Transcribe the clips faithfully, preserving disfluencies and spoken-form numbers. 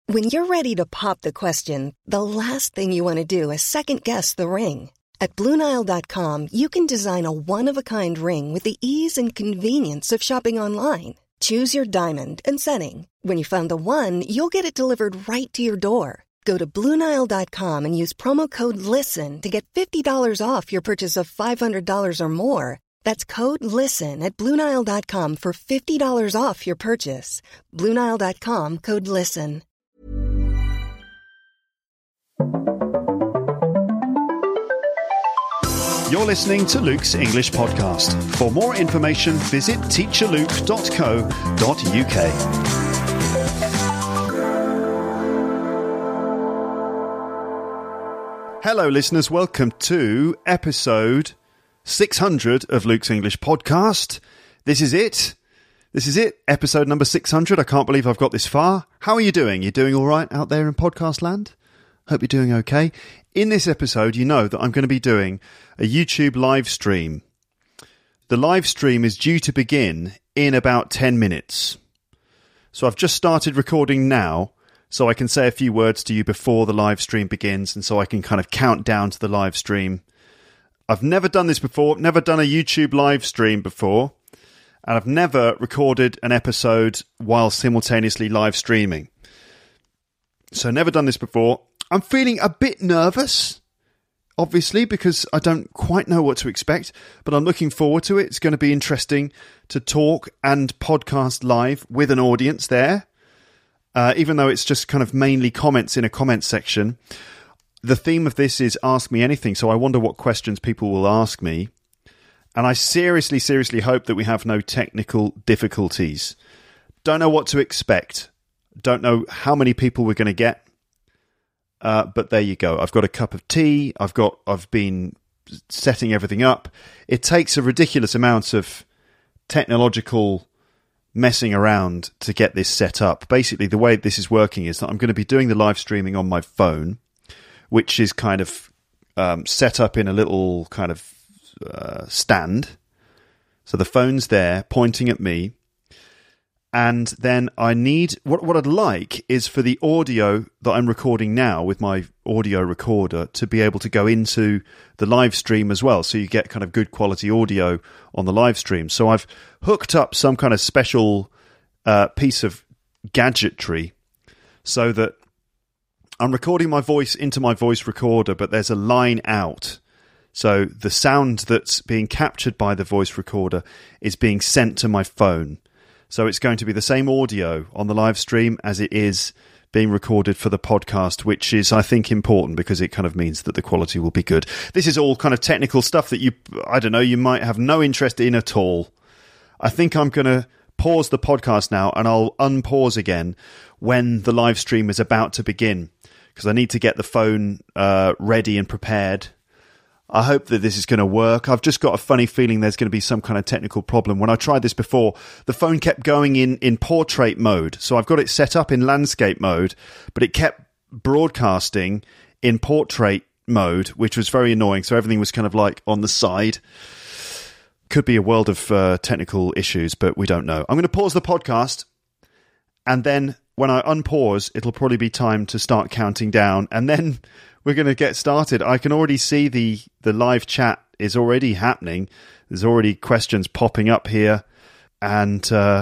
When you're ready to pop the question, the last thing you want to do is second-guess the ring. At Blue Nile dot com, you can design a one-of-a-kind ring with the ease and convenience of shopping online. Choose your diamond and setting. When you find the one, you'll get it delivered right to your door. Go to Blue Nile dot com and use promo code LISTEN to get fifty dollars off your purchase of five hundred dollars or more. That's code LISTEN at Blue Nile dot com for fifty dollars off your purchase. Blue Nile dot com, code LISTEN. You're listening to Luke's English Podcast. For more information, visit teacher luke dot co dot uk. Hello, listeners. Welcome to episode six hundred of Luke's English Podcast. This is it. This is it. Episode number six hundred. I can't believe I've got this far. How are you doing? You doing all right out there in podcast land? Hope you're doing okay. In this episode, you know that I'm going to be doing a YouTube live stream. The live stream is due to begin in about ten minutes. So I've just started recording now, so I can say a few words to you before the live stream begins, and so I can kind of count down to the live stream. I've never done this before, never done a YouTube live stream before, and I've never recorded an episode while simultaneously live streaming. So never done this before. I'm feeling a bit nervous, obviously, because I don't quite know what to expect, but I'm looking forward to it. It's going to be interesting to talk and podcast live with an audience there, uh, even though it's just kind of mainly comments in a comment section. The theme of this is Ask Me Anything, so I wonder what questions people will ask me. And I seriously, seriously hope that we have no technical difficulties. Don't know what to expect. Don't know how many people we're going to get. Uh, but there you go. I've got a cup of tea. I've got. I've been setting everything up. It takes a ridiculous amount of technological messing around to get this set up. Basically, the way this is working is that I'm going to be doing the live streaming on my phone, which is kind of um, set up in a little kind of uh, stand. So the phone's there pointing at me. And then I need, what what I'd like is for the audio that I'm recording now with my audio recorder to be able to go into the live stream as well. So you get kind of good quality audio on the live stream. So I've hooked up some kind of special uh, piece of gadgetry so that I'm recording my voice into my voice recorder, but there's a line out. So the sound that's being captured by the voice recorder is being sent to my phone. So it's going to be the same audio on the live stream as it is being recorded for the podcast, which is, I think, important because it kind of means that the quality will be good. This is all kind of technical stuff that you, I don't know, you might have no interest in at all. I think I'm going to pause the podcast now and I'll unpause again when the live stream is about to begin because I need to get the phone uh, ready and prepared. I hope that this is going to work. I've just got a funny feeling there's going to be some kind of technical problem. When I tried this before, the phone kept going in, in portrait mode. So I've got it set up in landscape mode, but it kept broadcasting in portrait mode, which was very annoying. So everything was kind of like on the side. Could be a world of uh, technical issues, but we don't know. I'm going to pause the podcast, and then when I unpause, it'll probably be time to start counting down, and then we're going to get started. I can already see the, the live chat is already happening. There's already questions popping up here. And, uh,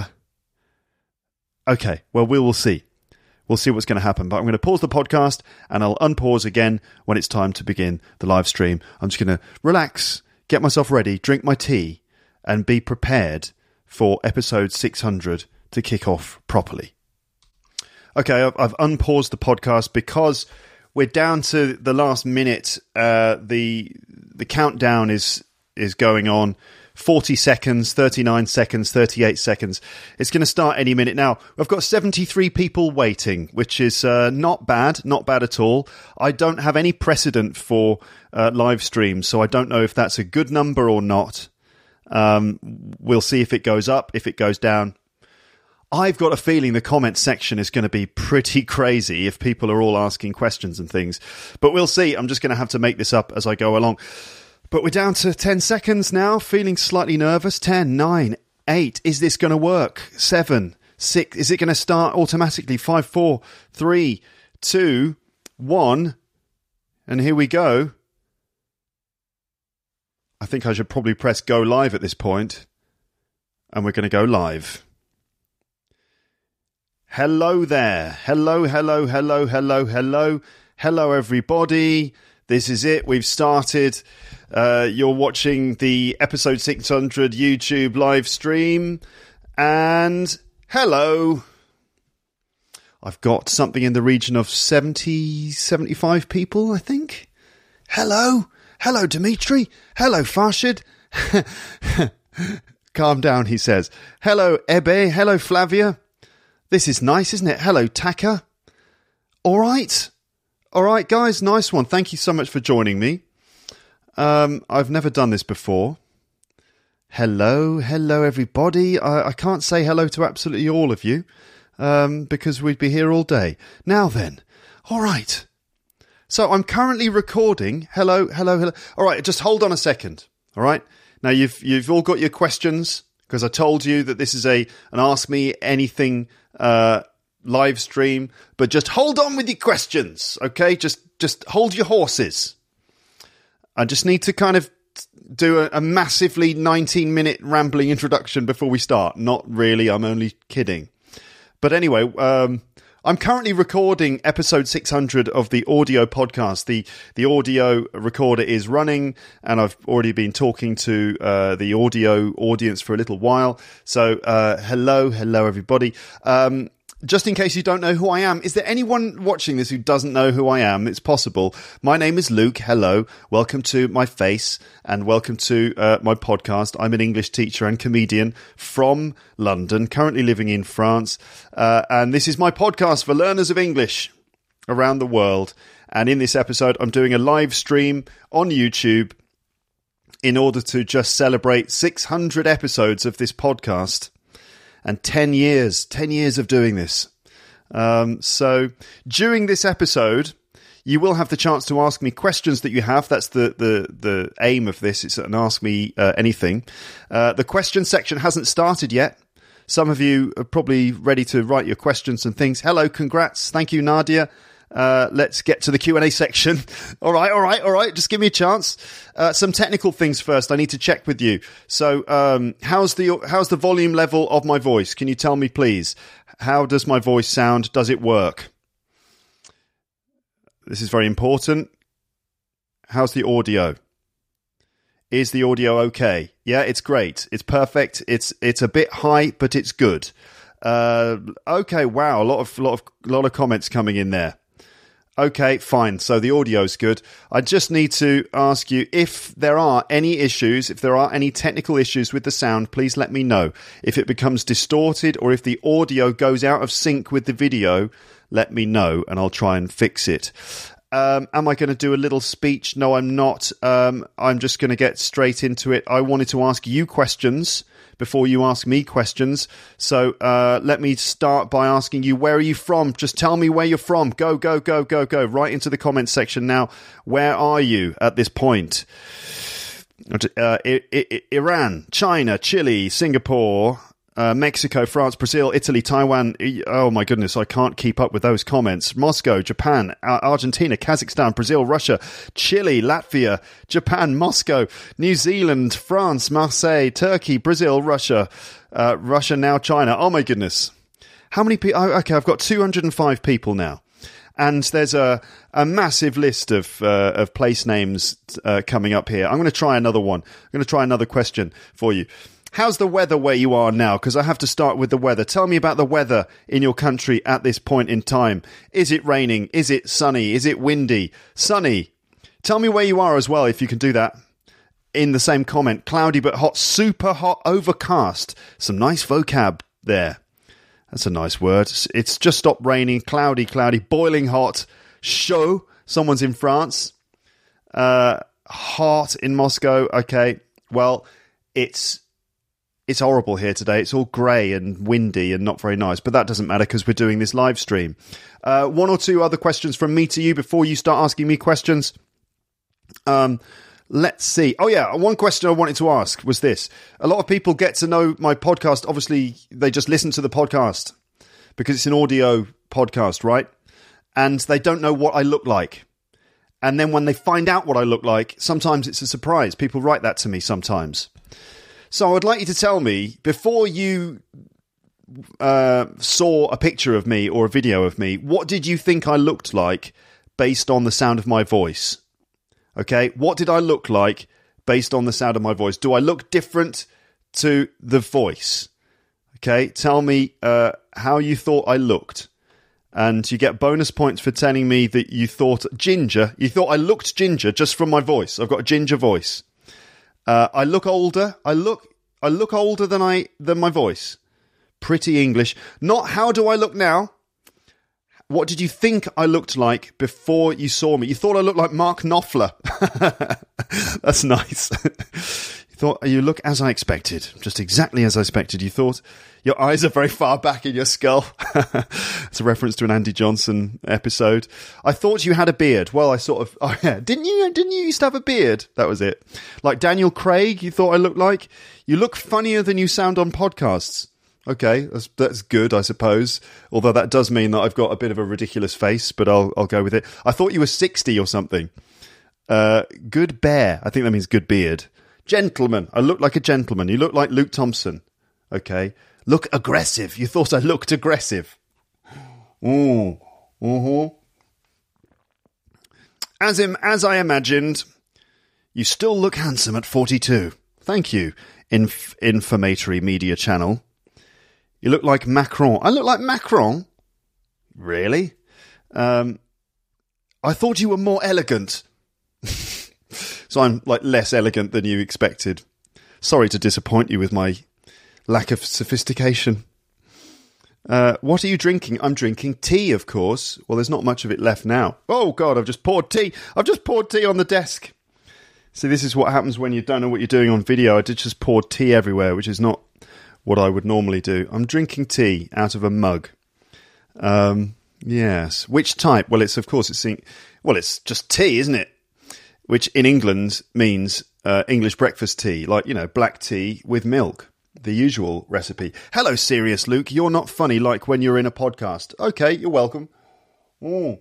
okay, well, we will see. We'll see what's going to happen. But I'm going to pause the podcast and I'll unpause again when it's time to begin the live stream. I'm just going to relax, get myself ready, drink my tea, and be prepared for episode six hundred to kick off properly. Okay, I've, I've unpaused the podcast because we're down to the last minute. Uh, the the countdown is is going on. forty seconds, thirty-nine seconds, thirty-eight seconds. It's going to start any minute now. We've got seventy-three people waiting, which is uh, not bad, not bad at all. I don't have any precedent for uh, live streams, so I don't know if that's a good number or not. Um, we'll see if it goes up, if it goes down. I've got a feeling the comment section is going to be pretty crazy if people are all asking questions and things. But we'll see. I'm just going to have to make this up as I go along. But we're down to ten seconds now, feeling slightly nervous. ten, nine, eight. Is this going to work? seven, six. Is it going to start automatically? Five, four, three, two, one. And here we go. I think I should probably press go live at this point. And we're going to go live. Hello there. Hello, hello, hello, hello, hello. Hello, everybody. This is it. We've started. Uh, you're watching the episode six hundred YouTube live stream. And hello. I've got something in the region of seventy, seventy-five people, I think. Hello. Hello, Dimitri. Hello, Farshid. Calm down, he says. Hello, Ebe. Hello, Flavia. This is nice, isn't it? Hello, Taka. All right. All right, guys. Nice one. Thank you so much for joining me. Um, I've never done this before. Hello. Hello, everybody. I, I can't say hello to absolutely all of you um, because we'd be here all day. Now then. All right. So I'm currently recording. Hello, hello, hello. All right, just hold on a second. All right. Now, you've you've all got your questions because I told you that this is a an Ask Me Anything uh, live stream. But just hold on with your questions, okay? Just just hold your horses. I just need to kind of do a, a massively nineteen-minute rambling introduction before we start. Not really. I'm only kidding. But anyway, um, I'm currently recording episode six hundred of the audio podcast. The the audio recorder is running, and I've already been talking to uh, the audio audience for a little while. So, uh, hello, hello, everybody. Um, just in case you don't know who I am, is there anyone watching this who doesn't know who I am? It's possible. My name is Luke. Hello. Welcome to my face, and welcome to uh, my podcast. I'm an English teacher and comedian from London, currently living in France. Uh, and this is my podcast for learners of English around the world. And in this episode, I'm doing a live stream on YouTube in order to just celebrate six hundred episodes of this podcast. And ten years, ten years of doing this. Um, so during this episode, you will have the chance to ask me questions that you have. That's the the, the aim of this. It's an Ask Me uh, Anything. Uh, the question section hasn't started yet. Some of you are probably ready to write your questions and things. Hello, congrats. Thank you, Nadia. Uh, let's get to the Q and A section. all right, all right, all right. Just give me a chance. Uh, some technical things first. I need to check with you. So, um, how's the how's the volume level of my voice? Can you tell me, please? How does my voice sound? Does it work? This is very important. How's the audio? Is the audio okay? Yeah, it's great. It's perfect. It's it's a bit high, but it's good. Uh, okay, wow, a lot of lot of lot of comments coming in there. Okay, fine. So the audio's good. I just need to ask you if there are any issues, if there are any technical issues with the sound, please let me know. If it becomes distorted or if the audio goes out of sync with the video, let me know and I'll try and fix it. Um, am I going to do a little speech? No, I'm not. Um, I'm just going to get straight into it. I wanted to ask you questions before you ask me questions. So uh, let me start by asking you, where are you from? Just tell me where you're from. Go, go, go, go, go. Right into the comments section now. Where are you at this point? Uh, I- I- Iran, China, Chile, Singapore, uh, Mexico, France, Brazil, Italy, Taiwan. Oh my goodness, I can't keep up with those comments. Moscow, Japan, Argentina, Kazakhstan, Brazil, Russia, Chile, Latvia, Japan, Moscow, New Zealand, France, Marseille, Turkey, Brazil, Russia, uh, Russia, now China. Oh my goodness. How many people? Oh, okay, I've got two hundred five people now. And there's a, a massive list of uh, of place names uh, coming up here. I'm going to try another one. I'm going to try another question for you. How's the weather where you are now? Because I have to start with the weather. Tell me about the weather in your country at this point in time. Is it raining? Is it sunny? Is it windy? Sunny. Tell me where you are as well, if you can do that. In the same comment. Cloudy but hot. Super hot. Overcast. Some nice vocab there. That's a nice word. It's just stopped raining. Cloudy, cloudy. Boiling hot. Chaud. Someone's in France. Uh, hot in Moscow. Okay. Well, it's... It's horrible here today. It's all grey and windy and not very nice, but that doesn't matter because we're doing this live stream. Uh, one or two other questions from me to you before you start asking me questions. Um, let's see. Oh, yeah, one question I wanted to ask was this. A lot of people get to know my podcast. Obviously, they just listen to the podcast because it's an audio podcast, right? And they don't know what I look like. And then when they find out what I look like, sometimes it's a surprise. People write that to me sometimes. So I would like you to tell me, before you uh, saw a picture of me or a video of me, what did you think I looked like based on the sound of my voice? Okay, what did I look like based on the sound of my voice? Do I look different to the voice? Okay, tell me uh, how you thought I looked. And you get bonus points for telling me that you thought ginger. You thought I looked ginger just from my voice. I've got a ginger voice. Uh, I look older. I look I look older than I than my voice. Pretty English. Not how do I look now? What did you think I looked like before you saw me? You thought I looked like Mark Knopfler. That's nice. You thought you look as I expected. Just exactly as I expected. You thought your eyes are very far back in your skull. It's a reference to an Andy Johnson episode. I thought you had a beard. Well, I sort of... Oh, yeah. Didn't you, didn't you used to have a beard? That was it. Like Daniel Craig, you thought I looked like? You look funnier than you sound on podcasts. Okay, that's, that's good, I suppose. Although that does mean that I've got a bit of a ridiculous face, but I'll I'll go with it. I thought you were sixty or something. Uh, good bear. I think that means good beard. Gentleman. I look like a gentleman. You look like Luke Thompson. Okay. Look aggressive. You thought I looked aggressive. Ooh. Uh-huh. As, im- as I imagined, you still look handsome at forty-two. Thank you, Inf- Informatory Media Channel. You look like Macron. I look like Macron? Really? Um, I thought you were more elegant. So I'm like less elegant than you expected. Sorry to disappoint you with my lack of sophistication. Uh, what are you drinking? I'm drinking tea, of course. Well, there's not much of it left now. Oh, God, I've just poured tea. I've just poured tea on the desk. See, this is what happens when you don't know what you're doing on video. I did just pour tea everywhere, which is not what I would normally do. I'm drinking tea out of a mug. Um, yes. Which type? Well, it's, of course, it's, well, it's just tea, isn't it? Which in England means uh, English breakfast tea, like, you know, black tea with milk, the usual recipe. Hello, Serious Luke. You're not funny like when you're in a podcast. Okay, you're welcome. Because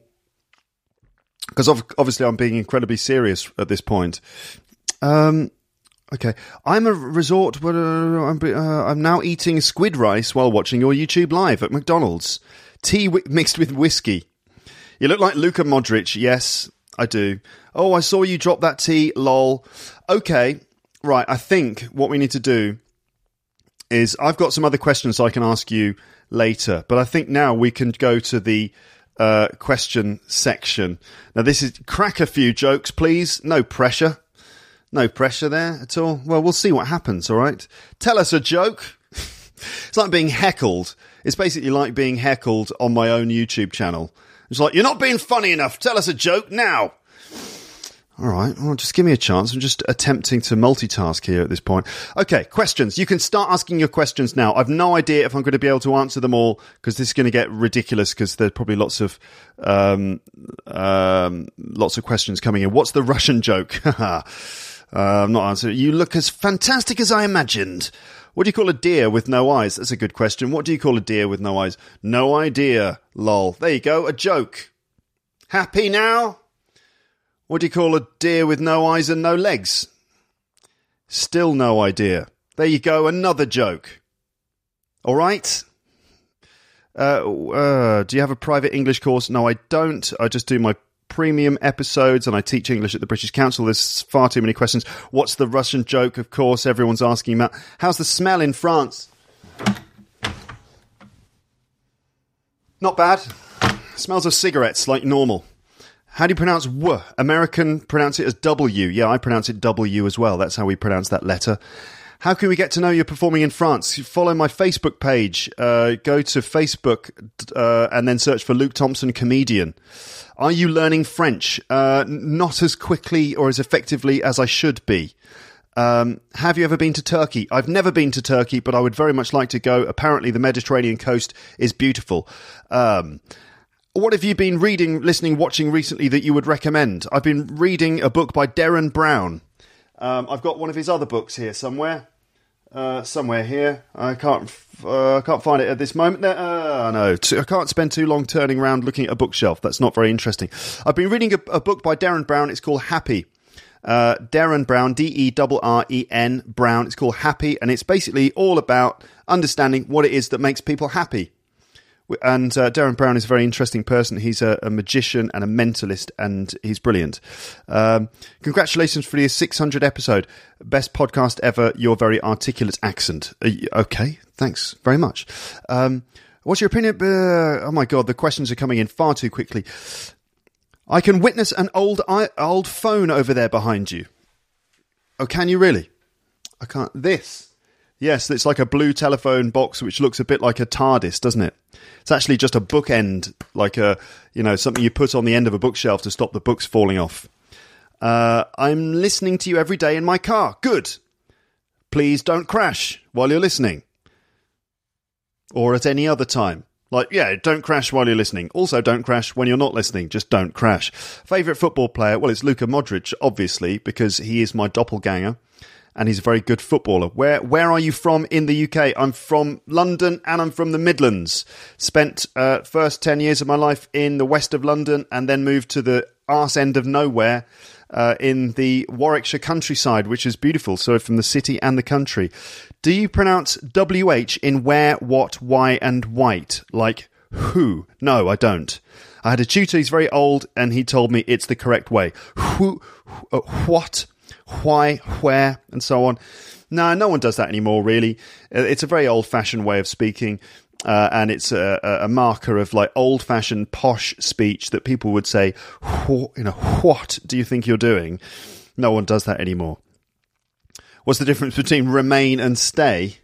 mm. obviously I'm being incredibly serious at this point. Um... Okay, I'm a resort where uh, I'm, uh, I'm now eating squid rice while watching your YouTube live at McDonald's. Tea w- mixed with whiskey. You look like Luka Modric. Yes, I do. Oh, I saw you drop that tea, lol. Okay, right, I think what we need to do is I've got some other questions I can ask you later, but I think now we can go to the uh, question section. Now, this is... Crack a few jokes, please. No pressure. No pressure there at all. Well, we'll see what happens, all right? Tell us a joke. It's like being heckled. It's basically like being heckled on my own YouTube channel. It's like, you're not being funny enough. Tell us a joke now. All right, well, just give me a chance. I'm just attempting to multitask here at this point. Okay, questions. You can start asking your questions now. I've no idea if I'm going to be able to answer them all because this is going to get ridiculous because there's probably lots of um, um, lots of questions coming in. What's the Russian joke? uh, I'm not answering. You look as fantastic as I imagined. What do you call a deer with no eyes? That's a good question. What do you call a deer with no eyes? No idea. Lol. There you go. A joke. Happy now? What do you call a deer with no eyes and no legs? Still no idea. There you go, another joke. All right? Uh, uh, do you have a private English course? No, I don't. I just do my premium episodes and I teach English at the British Council. There's far too many questions. What's the Russian joke? Of course, everyone's asking about. How's the smell in France? Not bad. Smells of cigarettes like normal. How do you pronounce W? American pronounce it as W. Yeah, I pronounce it W as well. That's how we pronounce that letter. How can we get to know you're performing in France? You follow my Facebook page. Uh, go to Facebook uh, and then search for Luke Thompson Comedian. Are you learning French? Uh, not as quickly or as effectively as I should be. Um, have you ever been to Turkey? I've never been to Turkey, but I would very much like to go. Apparently the Mediterranean coast is beautiful. Um... What have you been reading, listening, watching recently that you would recommend? I've been reading a book by Derren Brown. Um, I've got one of his other books here somewhere. Uh, somewhere here. I can't uh, can't find it at this moment. There, uh, no, I can't spend too long turning around looking at a bookshelf. That's not very interesting. I've been reading a, a book by Derren Brown. It's called Happy. Uh, Derren Brown, D E R R E N Brown. It's called Happy, and it's basically all about understanding what it is that makes people happy. And uh, Derren Brown is a very interesting person. He's a, a magician and a mentalist, and he's brilliant. Um, congratulations for your six hundredth episode. Best podcast ever, your very articulate accent. Uh, okay, thanks very much. Um, what's your opinion? Uh, oh my God, the questions are coming in far too quickly. I can witness an old old phone over there behind you. Oh, can you really? I can't. This. Yes, it's like a blue telephone box which looks a bit like a TARDIS, doesn't it? It's actually just a bookend, like a, you know, something you put on the end of a bookshelf to stop the books falling off. Uh, I'm listening to you every day in my car. Good. Please don't crash while you're listening. Or at any other time. Like, yeah, don't crash while you're listening. Also, don't crash when you're not listening. Just don't crash. Favourite football player? Well, it's Luka Modric, obviously, because he is my doppelganger. And he's a very good footballer. Where where are you from in the U K? I'm from London and I'm from the Midlands. Spent uh, first ten years of my life in the west of London and then moved to the arse end of nowhere uh, in the Warwickshire countryside, which is beautiful. So from the city and the country. Do you pronounce W H in where, what, why and white? Like who? No, I don't. I had a tutor, he's very old, and he told me it's the correct way. Who? Uh, what? Why, where, and so on. No, no one does that anymore, really. It's a very old-fashioned way of speaking, uh, and it's a, a marker of like old-fashioned posh speech that people would say, you know, what do you think you're doing? No one does that anymore. What's the difference between remain and stay?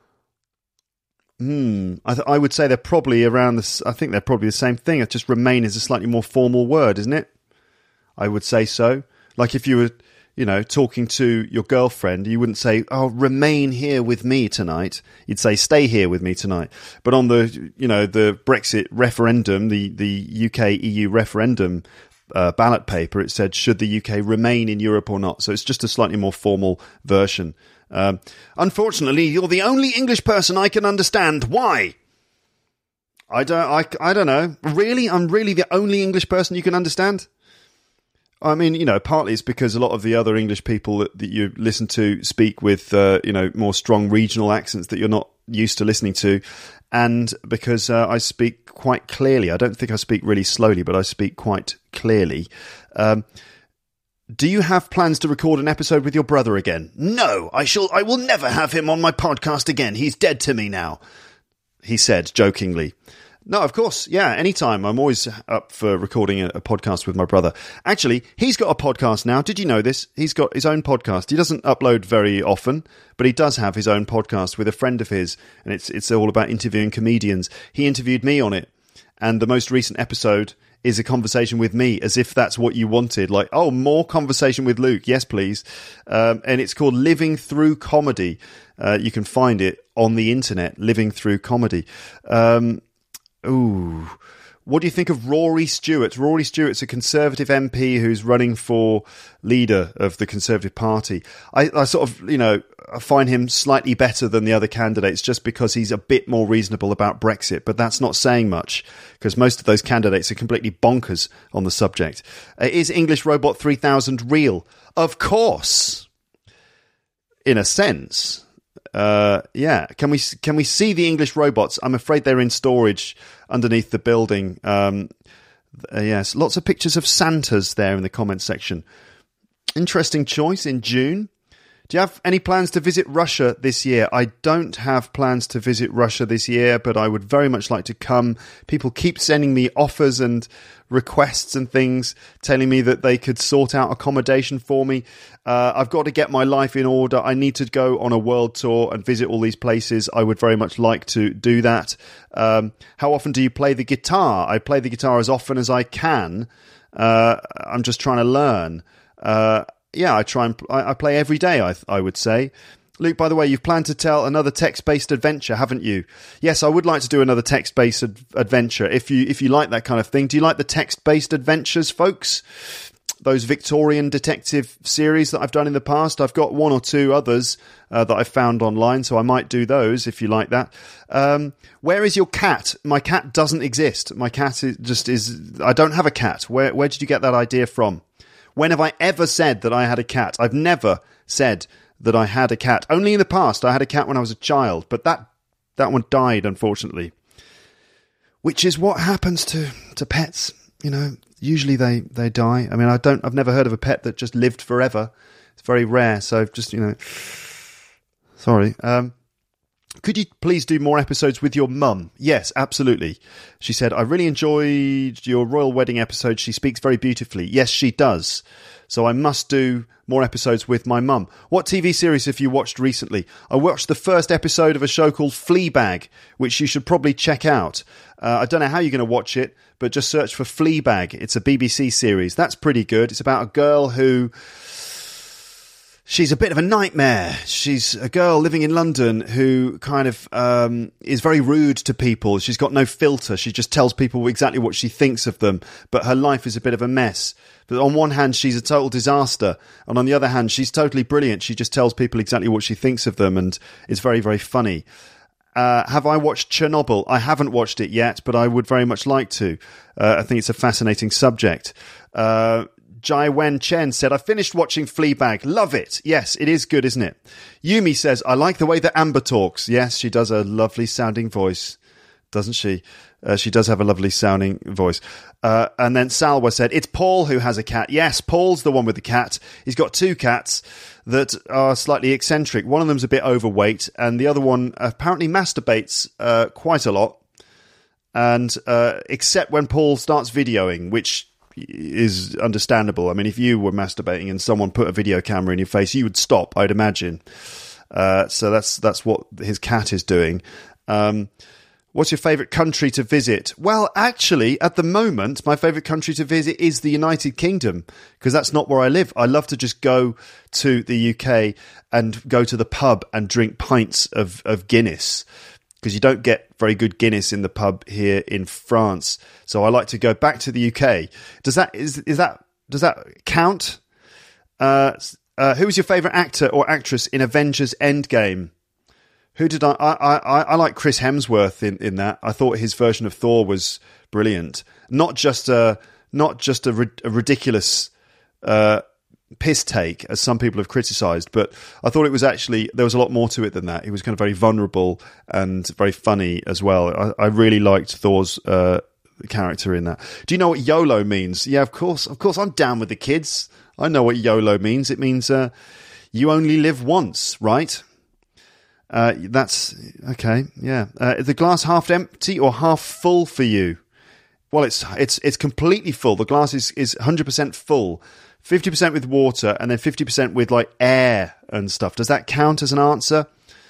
Hmm, I, th- I would say they're probably around this. I think they're probably the same thing. It's just remain is a slightly more formal word, isn't it? I would say so. Like if you were, you know, talking to your girlfriend, you wouldn't say, oh, remain here with me tonight. You'd say, stay here with me tonight. But on the, you know, the Brexit referendum, the, the U K E U referendum uh, ballot paper, it said, should the U K remain in Europe or not? So it's just a slightly more formal version. Um, unfortunately, you're the only English person I can understand. Why? I don't, I, I don't know. Really? I'm really the only English person you can understand? I mean, you know, partly it's because a lot of the other English people that, that you listen to speak with, uh, you know, more strong regional accents that you're not used to listening to. And because uh, I speak quite clearly. I don't think I speak really slowly, but I speak quite clearly. Um, do you have plans to record an episode with your brother again? No, I shall. I will never have him on my podcast again. He's dead to me now, he said jokingly. No, of course. Yeah, anytime. I'm always up for recording a, a podcast with my brother. Actually, he's got a podcast now. Did you know this? He's got his own podcast. He doesn't upload very often, but he does have his own podcast with a friend of his, and it's it's all about interviewing comedians. He interviewed me on it, and the most recent episode is a conversation with me, as if that's what you wanted. Like, oh, more conversation with Luke. Yes, please. Um, and it's called Living Through Comedy. Uh, you can find it on the internet, Living Through Comedy. Um Ooh, what do you think of Rory Stewart? Rory Stewart's a Conservative M P who's running for leader of the Conservative Party. I, I sort of, you know, I find him slightly better than the other candidates just because he's a bit more reasonable about Brexit, but that's not saying much because most of those candidates are completely bonkers on the subject. Uh, is English Robot three thousand real? Of course, in a sense. Uh, yeah. Can we can we see the English robots? I'm afraid they're in storage underneath the building. Um, uh, yes, lots of pictures of Santas there in the comments section. Interesting choice in June. Do you have any plans to visit Russia this year? I don't have plans to visit Russia this year, but I would very much like to come. People keep sending me offers and requests and things, telling me that they could sort out accommodation for me. Uh, I've got to get my life in order. I need to go on a world tour and visit all these places. I would very much like to do that. Um, how often do you play the guitar? I play the guitar as often as I can. Uh, I'm just trying to learn. Uh, yeah, I try and I, I play every day, I, I would say. Luke, by the way, you've planned to tell another text-based adventure, haven't you? Yes, I would like to do another text-based ad- adventure. If you if you like that kind of thing, do you like the text-based adventures, folks? those Victorian detective series that I've done in the past. I've got one or two others uh, that I've found online, so I might do those if you like that. Um, where is your cat? My cat doesn't exist. My cat is just is. I don't have a cat. Where where did you get that idea from? When have I ever said that I had a cat? I've never said that I had a cat. Only in the past. I had a cat when I was a child, but that that one died, unfortunately. Which is what happens to, to pets, you know. Usually they, they die. I mean, I don't. I've never heard of a pet that just lived forever. It's very rare. So just, you know, sorry. Um, could you please do more episodes with your mum? Yes, absolutely. She said, I really enjoyed your royal wedding episode. She speaks very beautifully. Yes, she does. So I must do more episodes with my mum. What T V series have you watched recently? I watched the first episode of a show called Fleabag, which you should probably check out. Uh, I don't know how you're going to watch it, but just search for Fleabag. It's a B B C series. That's pretty good. It's about a girl who... She's a bit of a nightmare. She's a girl living in London who kind of um, is very rude to people. She's got no filter. She just tells people exactly what she thinks of them. But her life is a bit of a mess. But on one hand, she's a total disaster. And on the other hand, she's totally brilliant. She just tells people exactly what she thinks of them. And it's very, very funny. Uh, have I watched Chernobyl? I haven't watched it yet, but I would very much like to. Uh, I think it's a fascinating subject. Uh, Jai Wen Chen said, I finished watching Fleabag. Love it. Yes, it is good, isn't it? Yumi says, I like the way that Amber talks. Yes, she does a lovely sounding voice, doesn't she? Uh, she does have a lovely sounding voice. Uh, and then Salwa said, it's Paul who has a cat. Yes, Paul's the one with the cat. He's got two cats that are slightly eccentric. One of them's a bit overweight, and the other one apparently masturbates uh, quite a lot. And uh, except when Paul starts videoing, which is understandable. I mean, if you were masturbating and someone put a video camera in your face, you would stop, I'd imagine. Uh, so that's that's what his cat is doing. Um, what's your favourite country to visit? Well, actually, at the moment, my favourite country to visit is the United Kingdom, because that's not where I live. I love to just go to the U K and go to the pub and drink pints of, of Guinness, because you don't get very good Guinness in the pub here in France. So I like to go back to the U K. Does that is is that does that count? Uh, uh, who was your favourite actor or actress in Avengers Endgame? Who did I? I I, I like Chris Hemsworth in, in that. I thought his version of Thor was brilliant. Not just a not just a, a ridiculous uh, piss take, as some people have criticised, but I thought it was actually, there was a lot more to it than that. He was kind of very vulnerable and very funny as well. I, I really liked Thor's uh, character in that. Do you know what YOLO means? Yeah, of course. Of course, I'm down with the kids. I know what YOLO means. It means uh, you only live once, right? Uh, that's okay. Yeah. Uh, is the glass half empty or half full for you? Well, it's it's it's completely full. The glass is is one hundred percent full. fifty percent with water and then fifty percent with like air and stuff. Does that count as an answer?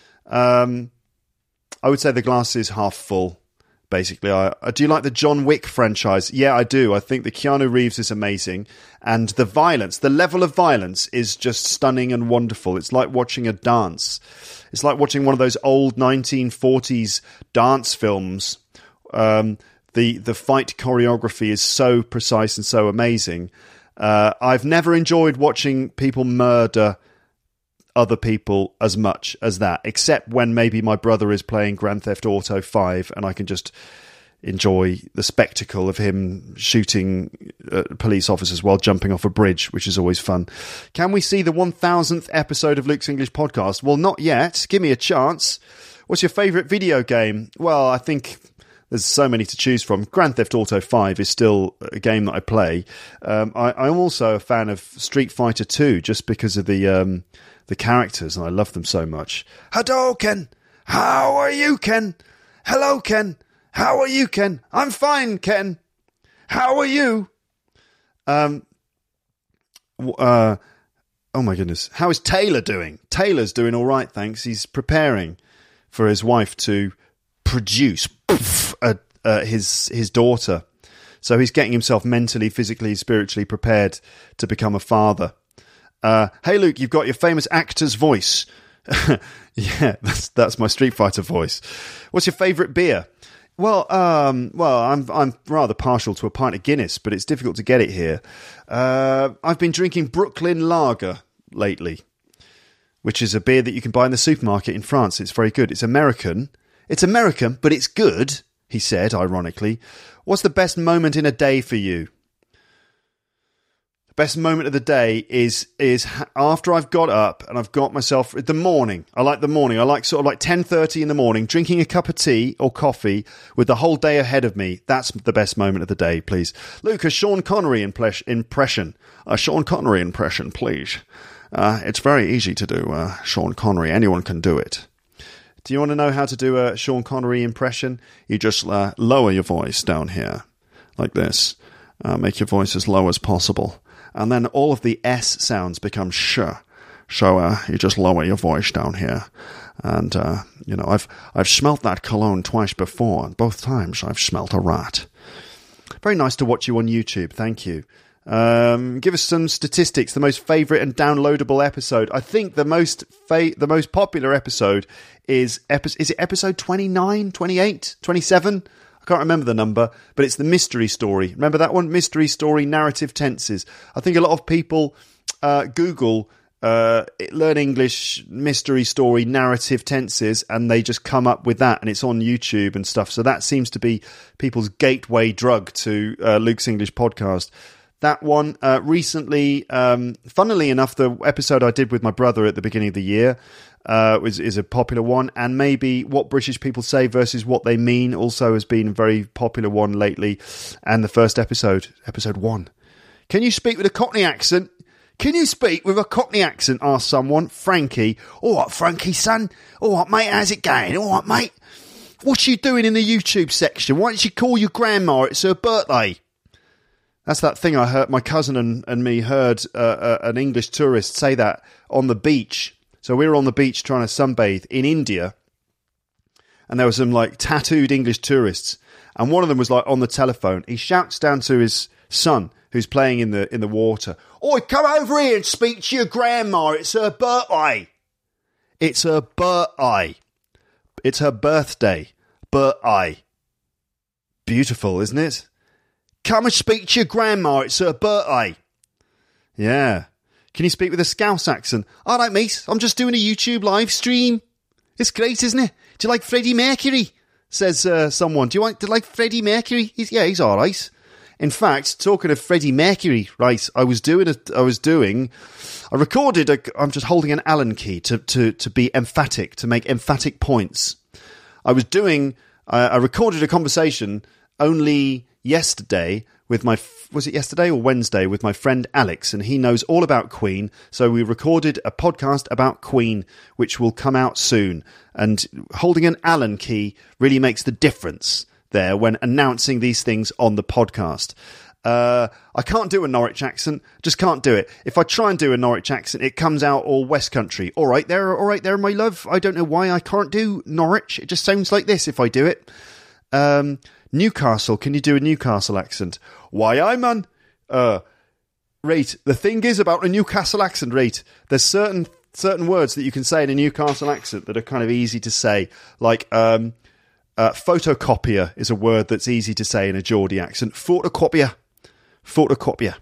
Um, I would say the glass is half full, basically. I, I do you like the John Wick franchise? Yeah, I do. I think the Keanu Reeves is amazing. And the violence, the level of violence is just stunning and wonderful. It's like watching a dance. It's like watching one of those old nineteen forties dance films. Um, the, the fight choreography is so precise and so amazing. Uh, I've never enjoyed watching people murder other people as much as that, except when maybe my brother is playing Grand Theft Auto five and I can just enjoy the spectacle of him shooting uh, police officers while jumping off a bridge, which is always fun. Can we see the one thousandth episode of Luke's English Podcast? Well, not yet. Give me a chance. What's your favourite video game? Well, I think there's so many to choose from. Grand Theft Auto five is still a game that I play. Um, I, I'm also a fan of Street Fighter two, just because of the um, the characters, and I love them so much. Hadouken! How are you, Ken? Hello, Ken. How are you, Ken? I'm fine, Ken. How are you? Um. Uh. Oh my goodness. How is Taylor doing? Taylor's doing all right, thanks. He's preparing for his wife to produce uh, uh, his his daughter. So he's getting himself mentally, physically, spiritually prepared to become a father. Uh, hey, Luke, you've got your famous actor's voice. Yeah, that's that's my Street Fighter voice. What's your favourite beer? Well, um, well, I'm I'm rather partial to a pint of Guinness, but it's difficult to get it here. Uh, I've been drinking Brooklyn Lager lately, which is a beer that you can buy in the supermarket in France. It's very good. It's American. It's American, but it's good, he said, ironically. What's the best moment in a day for you? The best moment of the day is is after I've got up and I've got myself... The morning. I like the morning. I like sort of like ten thirty in the morning, drinking a cup of tea or coffee with the whole day ahead of me. That's the best moment of the day, please. Luke, a Sean Connery impl- impression. A Sean Connery impression, please. Uh, it's very easy to do, uh, Sean Connery. Anyone can do it. Do you want to know how to do a Sean Connery impression? You just uh, lower your voice down here, like this. Uh, make your voice as low as possible. And then all of the S sounds become sh. So uh, you just lower your voice down here. And, uh, you know, I've I've smelt that cologne twice before. And both times I've smelt a rat. Very nice to watch you on YouTube. Thank you. Um, give us some statistics. The most favourite and downloadable episode. I think the most fa- the most popular episode is epi- is it episode twenty-nine, twenty-eight, twenty-seven? I can't remember the number, but it's the mystery story. Remember that one? Mystery story, narrative tenses. I think a lot of people uh, Google uh, learn English, mystery story, narrative tenses, and they just come up with that, and it's on YouTube and stuff. So that seems to be people's gateway drug to uh, Luke's English podcast. That one uh, recently, um, funnily enough, the episode I did with my brother at the beginning of the year uh, was is a popular one, and maybe what British people say versus what they mean also has been a very popular one lately. And the first episode, episode one, can you speak with a Cockney accent? Can you speak with a Cockney accent? Asked someone. Frankie. All right, Frankie, son. All right, mate. How's it going? All right, mate. What you doing in the YouTube section? Why don't you call your grandma? It's her birthday. That's that thing I heard. My cousin and, and me heard uh, uh, an English tourist say that on the beach. So we were on the beach trying to sunbathe in India, and there were some like tattooed English tourists, and one of them was like on the telephone. He shouts down to his son, who's playing in the in the water, "Oi, come over here and speak to your grandma. It's her birthday. It's her birthday. It's her birthday. Birthday. Beautiful, isn't it? Come and speak to your grandma. It's her birthday." Yeah. Can you speak with a Scouse accent? All right, mate. I'm just doing a YouTube live stream. It's great, isn't it? Do you like Freddie Mercury? Says uh, someone. Do you like, do you like Freddie Mercury? He's, yeah, he's all right. In fact, talking of Freddie Mercury, right, I was doing a, I was doing, I recorded, a, I'm just holding an Allen key to, to, to be emphatic, to make emphatic points. I was doing, uh, I recorded a conversation only yesterday with my, was it yesterday or Wednesday, with my friend Alex, and he knows all about Queen. So we recorded a podcast about Queen, which will come out soon. And holding an Allen key really makes the difference there when announcing these things on the podcast. Uh, I can't do a Norwich accent, just can't do it. If I try and do a Norwich accent, it comes out all West Country. All right there, all right there, my love. I don't know why I can't do Norwich. It just sounds like this if I do it. Um... Newcastle, can you do a Newcastle accent? Why, I man. Uh, right, the thing is about a Newcastle accent, right, there's certain certain words that you can say in a Newcastle accent that are kind of easy to say. Like, um, uh, photocopier is a word that's easy to say in a Geordie accent. Photocopier. Photocopier.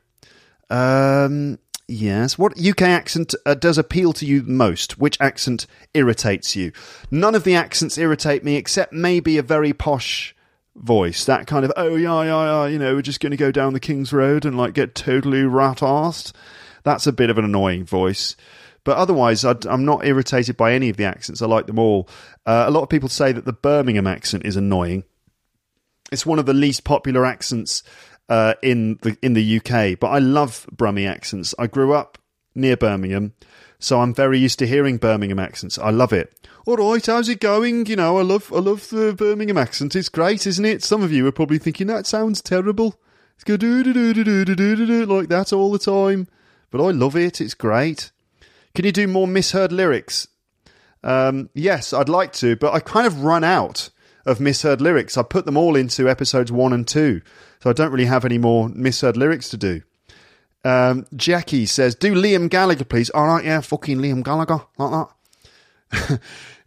Um, yes. What U K accent uh, does appeal to you most? Which accent irritates you? None of the accents irritate me, except maybe a very posh voice, that kind of, oh yeah, yeah, yeah, you know, we're just going to go down the King's Road and like get totally rat-arsed. That's a bit of an annoying voice. But otherwise, I'd, I'm not irritated by any of the accents. I like them all. Uh, a lot of people say that the Birmingham accent is annoying. It's one of the least popular accents uh, in the in the U K, but I love Brummie accents. I grew up near Birmingham, so I'm very used to hearing Birmingham accents. I love it. All right, how's it going? You know, I love I love the Birmingham accent. It's great, isn't it? Some of you are probably thinking, that sounds terrible. It's go do do do do do do do do like that all the time. But I love it. It's great. Can you do more misheard lyrics? Um, yes, I'd like to, but I kind of run out of misheard lyrics. I put them all into episodes one and two, so I don't really have any more misheard lyrics to do. Um, Jackie says, do Liam Gallagher, please. All right, yeah, fucking Liam Gallagher, like that.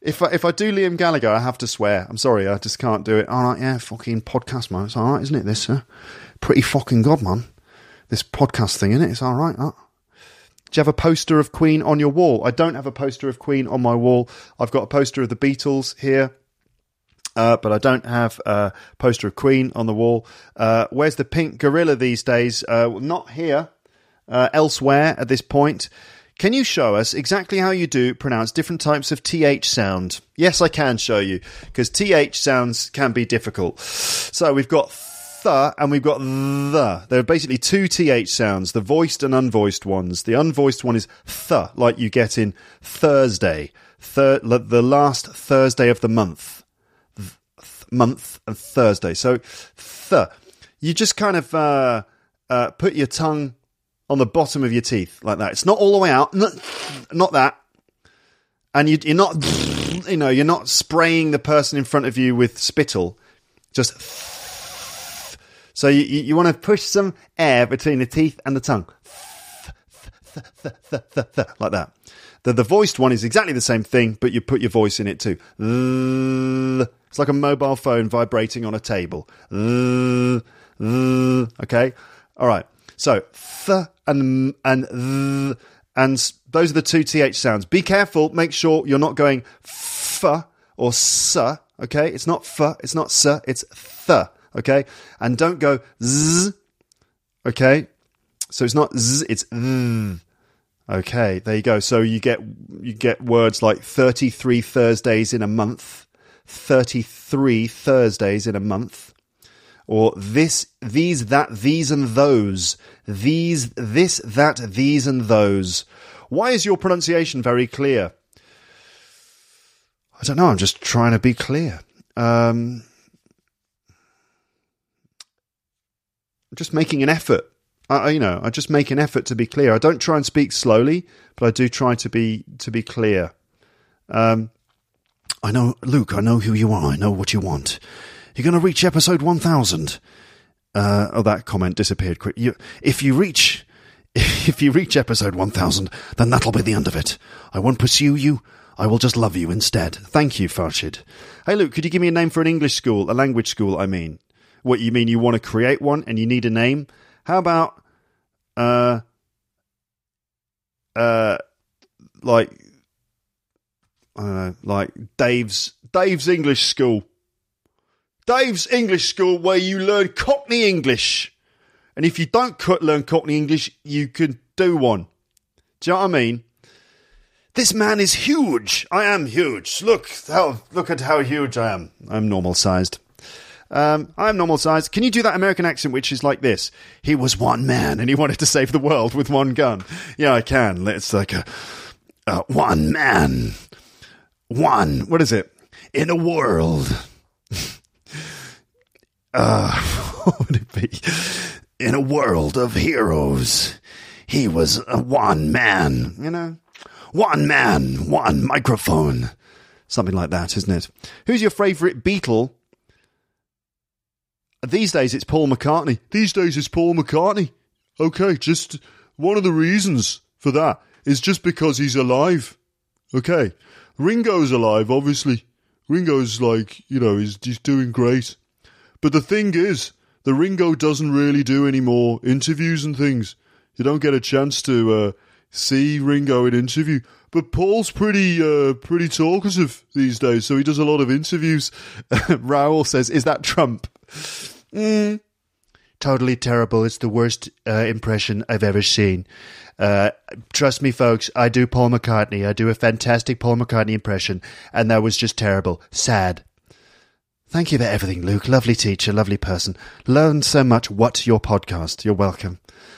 If I, if I do Liam Gallagher, I have to swear. I'm sorry, I just can't do it. All right, yeah, fucking podcast, man. It's all right, isn't it, this? Huh? Pretty fucking good, man. This podcast thing, isn't it? It's all right, huh? Do you have a poster of Queen on your wall? I don't have a poster of Queen on my wall. I've got a poster of the Beatles here, uh, but I don't have a poster of Queen on the wall. Uh, where's the pink gorilla these days? Uh, not here, uh, elsewhere at this point. Can you show us exactly how you do pronounce different types of T H sound? Yes, I can show you, because T H sounds can be difficult. So we've got th and we've got the. There are basically two T H sounds, the voiced and unvoiced ones. The unvoiced one is th, like you get in Thursday, thir- the last Thursday of the month. Th- month and Thursday. So th. You just kind of uh, uh, put your tongue on the bottom of your teeth like that. It's not all the way out, not, not that. And you, you're not, you know, you're not spraying the person in front of you with spittle. Just. So you, you, you want to push some air between the teeth and the tongue. Like that. The, the voiced one is exactly the same thing, but you put your voice in it too. It's like a mobile phone vibrating on a table. Okay? All right. So, th and and th, and those are the two T H sounds. Be careful. Make sure you're not going f or s. Okay? It's not f, it's not s, it's th. Okay? And don't go z. Okay? So it's not z, it's th. Okay, there you go. So you get you get words like thirty-three Thursdays in a month, thirty-three Thursdays in a month, or this, these, that, these, and those. These, this, that, these, and those. Why is your pronunciation very clear? I don't know. I'm just trying to be clear. Um, just making an effort. I, you know, I just make an effort to be clear. I don't try and speak slowly, but I do try to be to be clear. Um, I know, Luke, I know who you are. I know what you want. You're going to reach episode one thousand. Uh, oh, that comment disappeared quick. You, if you reach, if you reach episode one thousand, then that'll be the end of it. I won't pursue you. I will just love you instead. Thank you, Farshid. Hey, Luke, could you give me a name for an English school, a language school, I mean? What, you mean you want to create one and you need a name? How about, uh, uh, like, I don't know, like Dave's, Dave's English School. Dave's English School, where you learn Cockney English. And if you don't learn Cockney English, you can do one. Do you know what I mean? This man is huge. I am huge. Look how look at how huge I am. I'm normal sized. Um, I'm normal sized. Can you do that American accent, which is like this? He was one man, and he wanted to save the world with one gun. Yeah, I can. It's like a uh, one man, one. What is it? In a world. Uh, what would it be? In a world of heroes, he was a one man, you know? One man, one microphone. Something like that, isn't it? Who's your favourite Beatle? These days it's Paul McCartney. These days it's Paul McCartney. Okay, just one of the reasons for that is just because he's alive. Okay. Ringo's alive, obviously. Ringo's like, you know, he's, he's doing great. But the thing is, the Ringo doesn't really do any more interviews and things. You don't get a chance to uh, see Ringo in interview. But Paul's pretty uh, pretty talkative these days, so he does a lot of interviews. Raoul says, is that Trump? Mm. Totally terrible. It's the worst uh, impression I've ever seen. Uh, trust me, folks, I do Paul McCartney. I do a fantastic Paul McCartney impression, and that was just terrible. Sad. Thank you for everything, Luke. Lovely teacher, lovely person. Learned so much. What's your podcast? You're welcome.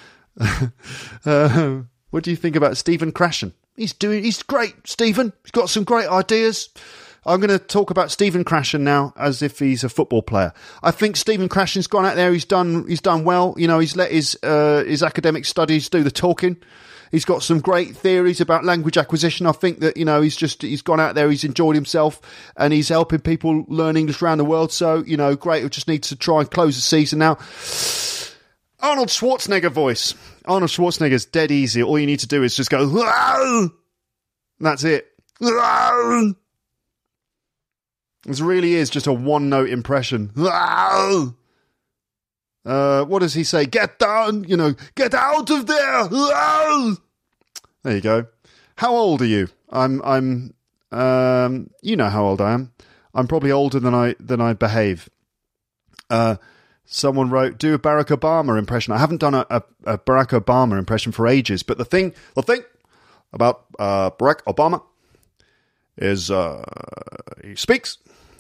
uh, what do you think about Stephen Krashen? He's doing. He's great, Stephen. He's got some great ideas. I'm going to talk about Stephen Krashen now as if he's a football player. I think Stephen Krashen's gone out there. He's done. He's done well. You know, he's let his uh, his academic studies do the talking. He's got some great theories about language acquisition. I think that, you know, he's just, he's gone out there, he's enjoyed himself, and he's helping people learn English around the world. So, you know, great. We just need to try and close the season now. Arnold Schwarzenegger voice. Arnold Schwarzenegger's dead easy. All you need to do is just go, Whoa! That's it. Whoa! This really is just a one-note impression. Uh, what does he say? Get down, you know, get out of there. There you go. How old are you? I'm, I'm, um, you know how old I am. I'm probably older than I, than I behave. Uh, someone wrote, do a Barack Obama impression. I haven't done a, a, a Barack Obama impression for ages, but the thing, the thing about, uh, Barack Obama is, uh, he speaks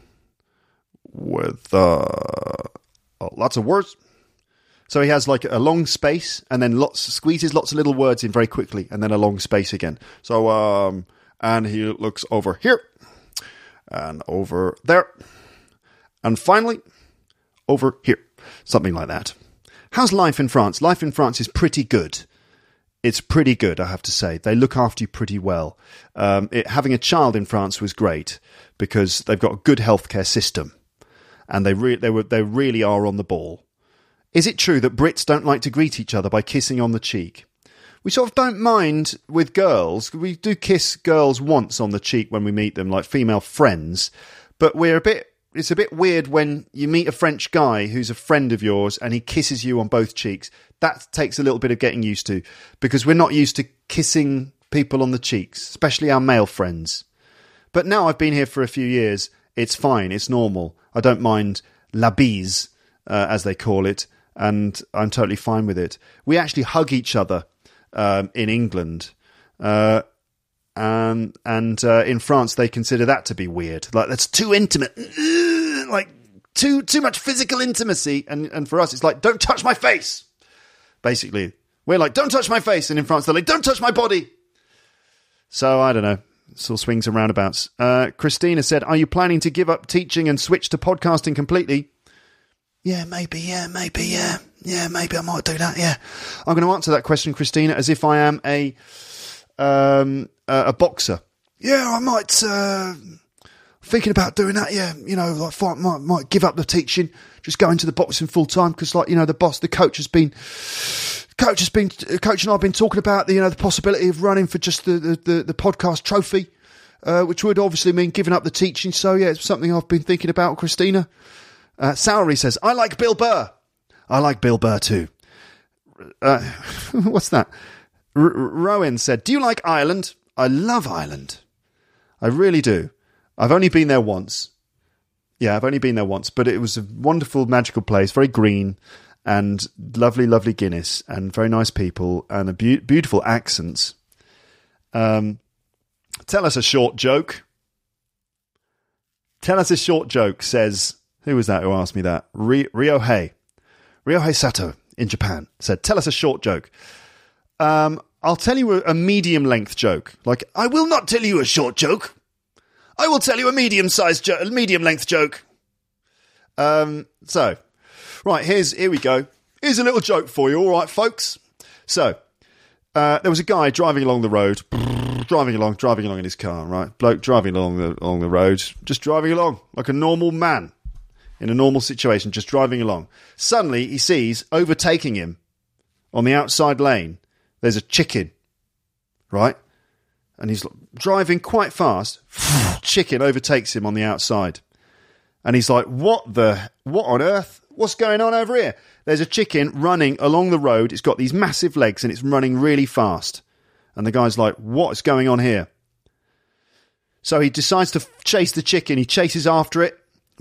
with uh, lots of words. So he has like a long space and then lots squeezes lots of little words in very quickly and then a long space again. So, um, and he looks over here and over there and finally over here. Something like that. How's life in France? Life in France is pretty good. It's pretty good, I have to say. They look after you pretty well. Um, it, having a child in France was great because they've got a good healthcare system. And they, re- they, were, they really are on the ball. Is it true that Brits don't like to greet each other by kissing on the cheek? We sort of don't mind with girls. We do kiss girls once on the cheek when we meet them, like female friends. But we're a bit... It's a bit weird when you meet a French guy who's a friend of yours and he kisses you on both cheeks. That takes a little bit of getting used to because we're not used to kissing people on the cheeks, especially our male friends. But now I've been here for a few years. It's fine. It's normal. I don't mind la bise, uh, as they call it, and I'm totally fine with it. We actually hug each other um, in England, uh, and and uh, in France they consider that to be weird. Like that's too intimate, like too too much physical intimacy. And and for us, it's like don't touch my face. Basically, we're like don't touch my face, and in France they're like don't touch my body. So I don't know. It's all swings and roundabouts. Uh, Christina said, are you planning to give up teaching and switch to podcasting completely? Yeah, maybe, yeah, maybe, yeah. Yeah, maybe I might do that, yeah. I'm going to answer that question, Christina, as if I am a um, a, a boxer. Yeah, I might, uh, thinking about doing that, yeah. You know, like, I might, might give up the teaching, just go into the boxing full time, because, like, you know, the boss, the coach has been... Coach has been, Coach and I have been talking about the, you know, the possibility of running for just the, the, the, the podcast trophy, uh, which would obviously mean giving up the teaching. So, yeah, it's something I've been thinking about, Christina. Uh, Salary says, I like Bill Burr. I like Bill Burr too. Uh, what's that? R- Rowan said, do you like Ireland? I love Ireland. I really do. I've only been there once. Yeah, I've only been there once, but it was a wonderful, magical place, very green. And lovely, lovely Guinness, and very nice people, and a be- beautiful accents. Um, tell us a short joke. Tell us a short joke, says... Who was that who asked me that? Ry- Ryohei. Ryohei Sato in Japan said, tell us a short joke. Um, I'll tell you a, a medium-length joke. Like, I will not tell you a short joke. I will tell you a medium-sized, jo- medium-length joke. Um, so... Right, here's here we go. Here's a little joke for you, all right, folks? So, uh, there was a guy driving along the road, driving along, driving along in his car, right? Bloke driving along the along the road, just driving along like a normal man in a normal situation, just driving along. Suddenly, he sees overtaking him on the outside lane. There's a chicken, right? And he's driving quite fast. Chicken overtakes him on the outside, and he's like, "What the? What on earth?" What's going on over here? There's a chicken running along the road. It's got these massive legs and it's running really fast. And the guy's like, what's going on here? So he decides to chase the chicken. He chases after it,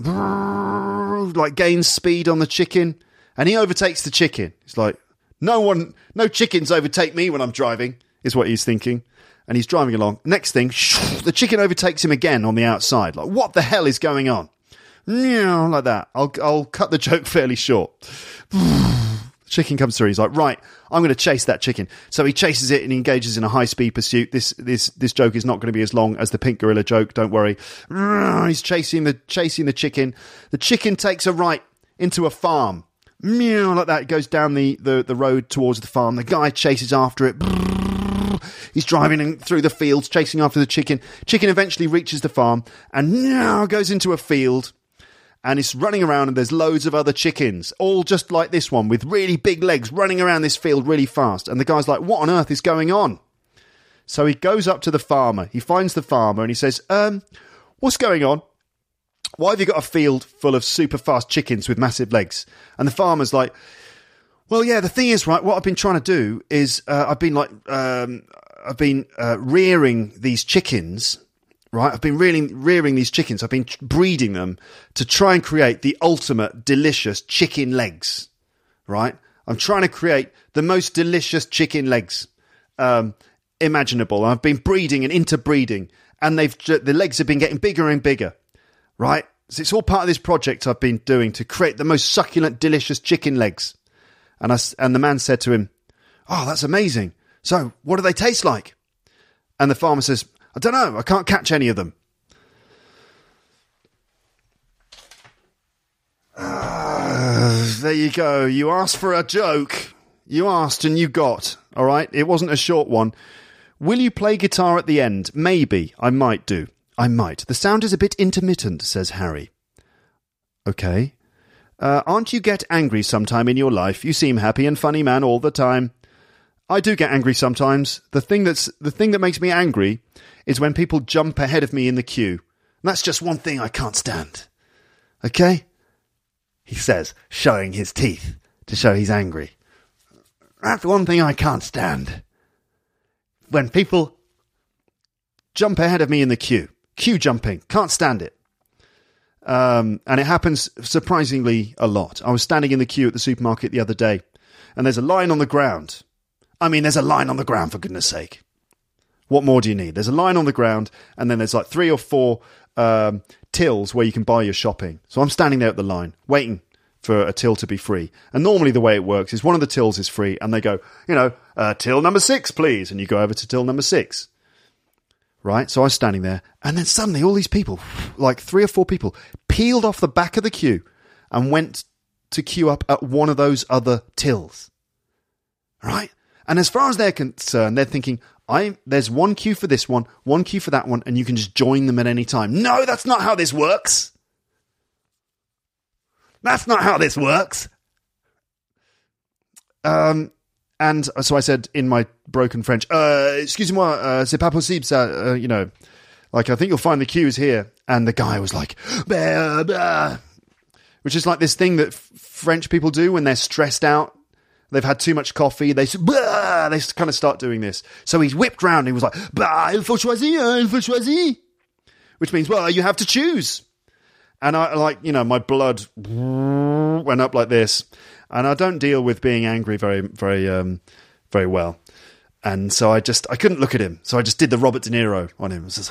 like gains speed on the chicken, and he overtakes the chicken. It's like, no one, no chickens overtake me when I'm driving, is what he's thinking. And he's driving along. Next thing, the chicken overtakes him again on the outside. Like, what the hell is going on? Like that. I'll I'll cut the joke fairly short. The chicken comes through. He's like, right, I'm going to chase that chicken. So he chases it and he engages in a high-speed pursuit. This this this joke is not going to be as long as the pink gorilla joke. Don't worry. He's chasing the chasing the chicken. The chicken takes a right into a farm. Like that. It goes down the, the, the road towards the farm. The guy chases after it. He's driving through the fields, chasing after the chicken. Chicken eventually reaches the farm and now goes into a field. And it's running around and there's loads of other chickens, all just like this one, with really big legs running around this field really fast. And the guy's like, what on earth is going on? So he goes up to the farmer. He finds the farmer and he says, um, what's going on? why have you got a field full of super fast chickens with massive legs? And the farmer's like, well, yeah, the thing is, right, what I've been trying to do is uh, I've been like, um, I've been uh, rearing these chickens, right? I've been rearing, rearing these chickens. I've been breeding them to try and create the ultimate delicious chicken legs, right? I'm trying to create the most delicious chicken legs um, imaginable. I've been breeding and interbreeding, and they've the legs have been getting bigger and bigger, right? So it's all part of this project I've been doing to create the most succulent, delicious chicken legs. And I, and the man said to him, oh, that's amazing. So what do they taste like? And the farmer says, I don't know. I can't catch any of them. Uh, there you go. You asked for a joke. You asked and you got. All right. It wasn't a short one. Will you play guitar at the end? Maybe. I might do. I might. The sound is a bit intermittent, says Harry. Okay. Uh, aren't you get angry sometime in your life? You seem happy and funny man all the time. I do get angry sometimes. The thing that's the thing that makes me angry is when people jump ahead of me in the queue. And that's just one thing I can't stand. Okay? He says, showing his teeth to show he's angry. That's one thing I can't stand. When people jump ahead of me in the queue. Queue jumping. Can't stand it. Um, and it happens surprisingly a lot. I was standing in the queue at the supermarket the other day, and there's a line on the ground. I mean, there's a line on the ground, for goodness sake. What more do you need? There's a line on the ground, and then there's like three or four um, tills where you can buy your shopping. So I'm standing there at the line, waiting for a till to be free. And normally the way it works is one of the tills is free, and they go, you know, uh, till number six, please. And you go over to till number six. Right? So I was standing there, and then suddenly all these people, like three or four people, peeled off the back of the queue and went to queue up at one of those other tills. Right? And as far as they're concerned, they're thinking, I there's one queue for this one, one queue for that one, and you can just join them at any time. No, that's not how this works. That's not how this works. Um... And so I said in my broken French, uh, excusez-moi, uh, c'est pas possible, ça, uh, you know, like, I think you'll find the queues here. And the guy was like, bah, bah, which is like this thing that f- French people do when they're stressed out. They've had too much coffee. They, bah, they kind of start doing this. So he whipped round and he was like, bah, il faut choisir, il faut choisir, which means, well, you have to choose. And I, like, you know, my blood went up like this. And I don't deal with being angry very, very, um, very well. And so I just, I couldn't look at him. So I just did the Robert De Niro on him. It was just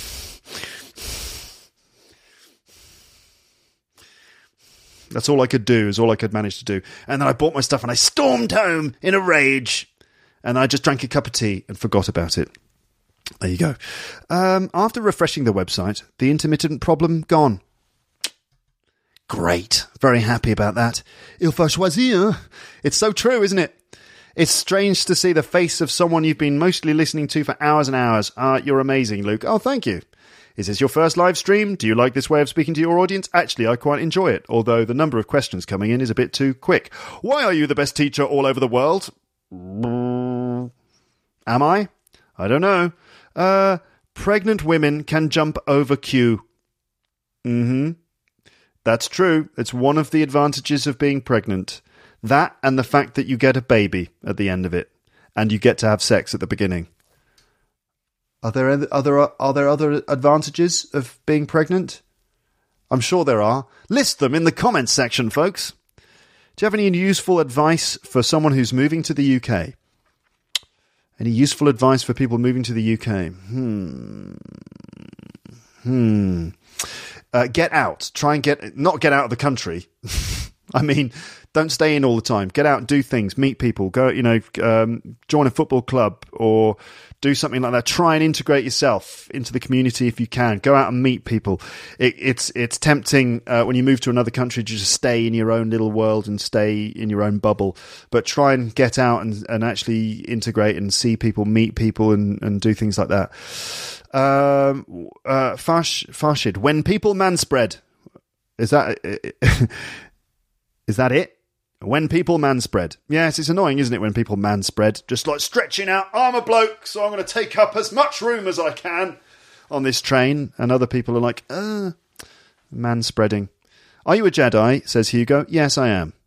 like, that's all I could do, is all I could manage to do. And then I bought my stuff and I stormed home in a rage. And I just drank a cup of tea and forgot about it. There you go. Um, after refreshing the website, the intermittent problem gone. Great. Very happy about that. Il faut choisir. It's so true, isn't it? It's strange to see the face of someone you've been mostly listening to for hours and hours. Ah, uh, you're amazing, Luke. Oh, thank you. Is this your first live stream? Do you like this way of speaking to your audience? Actually, I quite enjoy it, although the number of questions coming in is a bit too quick. Why are you the best teacher all over the world? Am I? I don't know. Uh, pregnant women can jump over queue. Mm-hmm. That's true. It's one of the advantages of being pregnant. That and the fact that you get a baby at the end of it, and you get to have sex at the beginning. Are there other are there other advantages of being pregnant? I'm sure there are. List them in the comments section, folks. Do you have any useful advice for someone who's moving to the U K? Any useful advice for people moving to the U K? Hmm. Hmm. Uh, get out. Try and get... Not get out of the country. I mean, don't stay in all the time. Get out and do things. Meet people. Go, you know, um, join a football club or do something like that. Try and integrate yourself into the community if you can. Go out and meet people. It, it's it's tempting uh, when you move to another country to just stay in your own little world and stay in your own bubble. But try and get out and, and actually integrate and see people, meet people and, and do things like that. Um, uh, Farsh, Farshid, when people manspread, is that, is that it? When people manspread. Yes, it's annoying, isn't it, when people manspread? Just like stretching out, I'm a bloke, so I'm going to take up as much room as I can on this train. And other people are like, uh, manspreading. Are you a Jedi? Says Hugo. Yes, I am.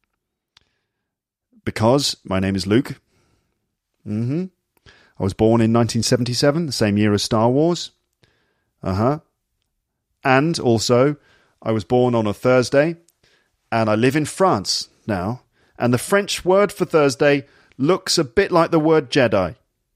Because my name is Luke. Mm-hmm. I was born in nineteen seventy-seven, the same year as Star Wars. Uh-huh. And also, I was born on a Thursday, and I live in France now, and the French word for Thursday looks a bit like the word Jedi.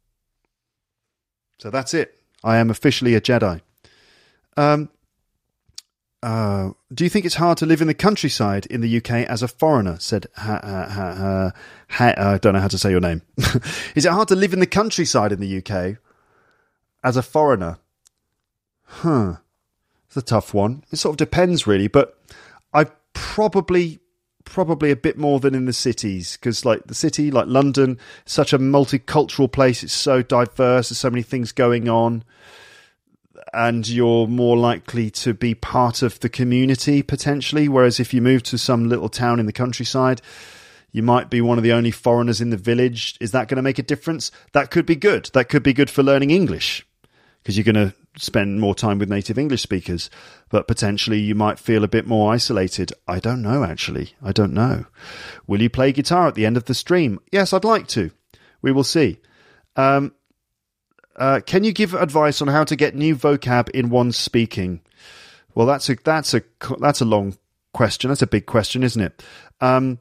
So that's it. I am officially a Jedi. Um, uh, do you think it's hard to live in the countryside in the U K as a foreigner? Said, ha, ha, ha, ha, ha, I don't know how to say your name. Is it hard to live in the countryside in the U K as a foreigner? Huh. It's a tough one. It sort of depends, really. But I probably, probably a bit more than in the cities. Because, like, the city, like London, such a multicultural place. It's so diverse. There's so many things going on. And you're more likely to be part of the community, potentially. Whereas if you move to some little town in the countryside, you might be one of the only foreigners in the village. Is that going to make a difference? That could be good. That could be good for learning English. Because you're going to spend more time with native English speakers, but potentially you might feel a bit more isolated. I don't know, actually. I don't know. Will you play guitar at the end of the stream? Yes, I'd like to. We will see. Um, uh, can you give advice on how to get new vocab in one's speaking? Well, that's a that's a that's a long question. That's a big question, isn't it? Um,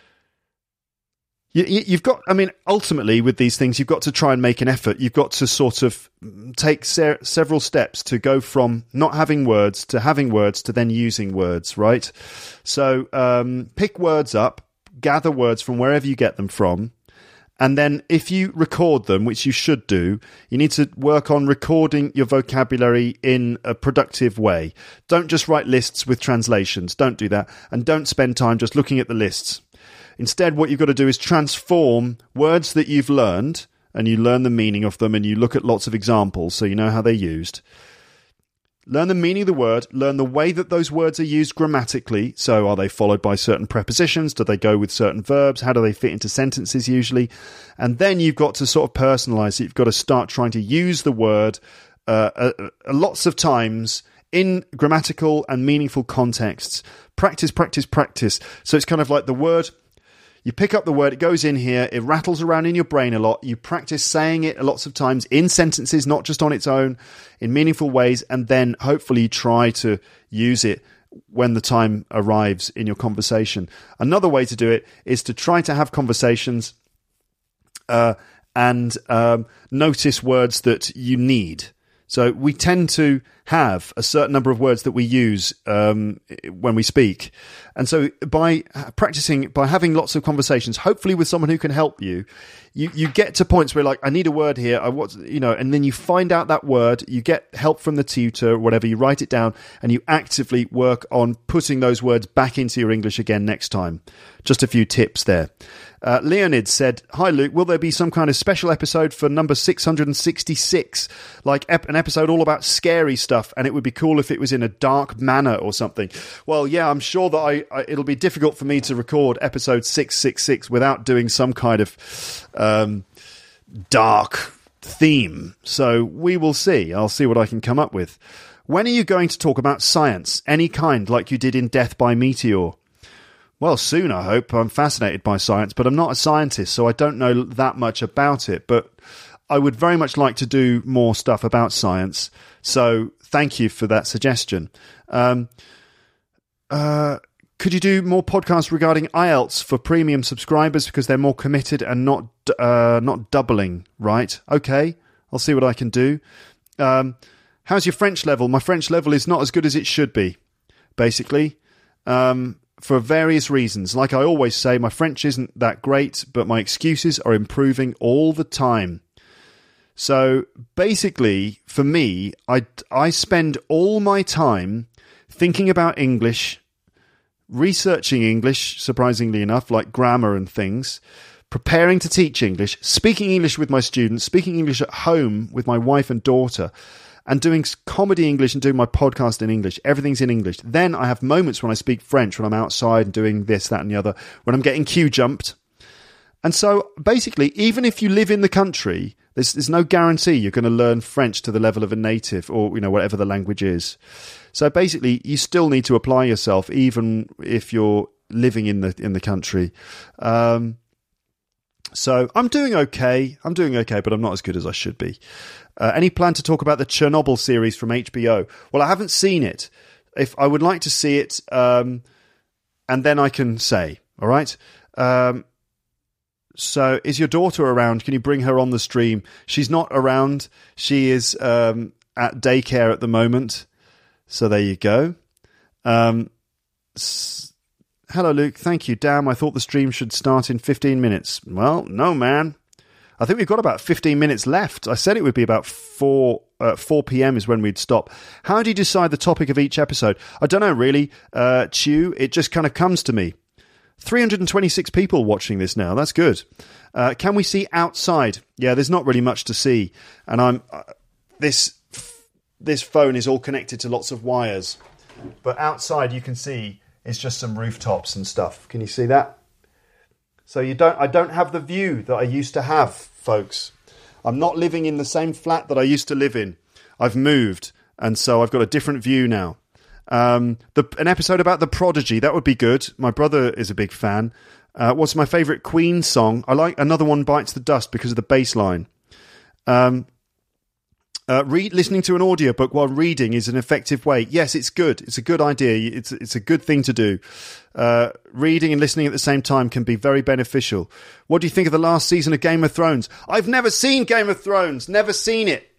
You, you've got, I mean, ultimately with these things, you've got to try and make an effort. You've got to sort of take se- several steps to go from not having words to having words to then using words, right? So um, pick words up, gather words from wherever you get them from. And then if you record them, which you should do, you need to work on recording your vocabulary in a productive way. Don't just write lists with translations. Don't do that. And don't spend time just looking at the lists. Instead, what you've got to do is transform words that you've learned, and you learn the meaning of them, and you look at lots of examples so you know how they're used. Learn the meaning of the word, learn the way that those words are used grammatically. So are they followed by certain prepositions? Do they go with certain verbs? How do they fit into sentences usually? And then you've got to sort of personalize it. You've got to start trying to use the word uh, uh, lots of times in grammatical and meaningful contexts. Practice, practice, practice. So it's kind of like the word... You pick up the word, it goes in here, it rattles around in your brain a lot. You practice saying it lots of times in sentences, not just on its own, in meaningful ways, and then hopefully you try to use it when the time arrives in your conversation. Another way to do it is to try to have conversations uh, and um, notice words that you need. So we tend to have a certain number of words that we use um, when we speak. And so by practicing, by having lots of conversations, hopefully with someone who can help you, you, you get to points where like, I need a word here, I want, you know, and then you find out that word, you get help from the tutor, whatever, you write it down, and you actively work on putting those words back into your English again next time. Just a few tips there. Uh, Leonid said, "Hi Luke, will there be some kind of special episode for number six hundred sixty-six? Like ep- an episode all about scary stuff, and it would be cool if it was in a dark manner or something." Well, yeah, I'm sure that I, I it'll be difficult for me to record episode six sixty-six without doing some kind of um, dark theme. So we will see. I'll see what I can come up with. When are you going to talk about science? Any kind, like you did in Death by Meteor? Well, soon, I hope. I'm fascinated by science, but I'm not a scientist, so I don't know that much about it. But I would very much like to do more stuff about science. So thank you for that suggestion. Um, uh, could you do more podcasts regarding I E L T S for premium subscribers because they're more committed and not uh, not doubling, right? Okay, I'll see what I can do. Um, how's your French level? My French level is not as good as it should be, basically. Um... For various reasons. Like I always say, my French isn't that great, but my excuses are improving all the time. So basically, for me, I, I spend all my time thinking about English, researching English, surprisingly enough, like grammar and things, preparing to teach English, speaking English with my students, speaking English at home with my wife and daughter, and doing comedy English and doing my podcast in English. Everything's in English. Then I have moments when I speak French, when I'm outside and doing this, that, and the other, when I'm getting queue jumped. And so basically, even if you live in the country, there's, there's no guarantee you're going to learn French to the level of a native or, you know, whatever the language is. So basically, you still need to apply yourself, even if you're living in the in the country. Um, so I'm doing okay. I'm doing okay, but I'm not as good as I should be. Uh, any plan to talk about the Chernobyl series from H B O? Well, I haven't seen it. If I would like to see it, um, and then I can say, all right. Um, so, is your daughter around? Can you bring her on the stream? She's not around. She is um, at daycare at the moment. So there you go. Um, s- Hello, Luke. Thank you. Damn, I thought the stream should start in fifteen minutes. Well, no, man. I think we've got about fifteen minutes left. I said it would be about four uh, four p.m. is when we'd stop. How do you decide the topic of each episode? I don't know, really, uh, Chew. It just kind of comes to me. three hundred twenty-six people watching this now. That's good. Uh, can we see outside? Yeah, there's not really much to see. And I'm uh, this this phone is all connected to lots of wires. But outside you can see it's just some rooftops and stuff. Can you see that? So you don't. I don't have the view that I used to have, folks. I'm not living in the same flat that I used to live in. I've moved, and so I've got a different view now. Um, the, an episode about The Prodigy, that would be good. My brother is a big fan. Uh, what's my favourite Queen song? I like Another One Bites the Dust because of the bass line. Um, uh, read, listening to an audiobook while reading is an effective way. Yes, it's good. It's a good idea. It's, it's a good thing to do. Uh, reading and listening at the same time can be very beneficial. What do you think of the last season of Game of Thrones? I've never seen Game of Thrones. Never seen it.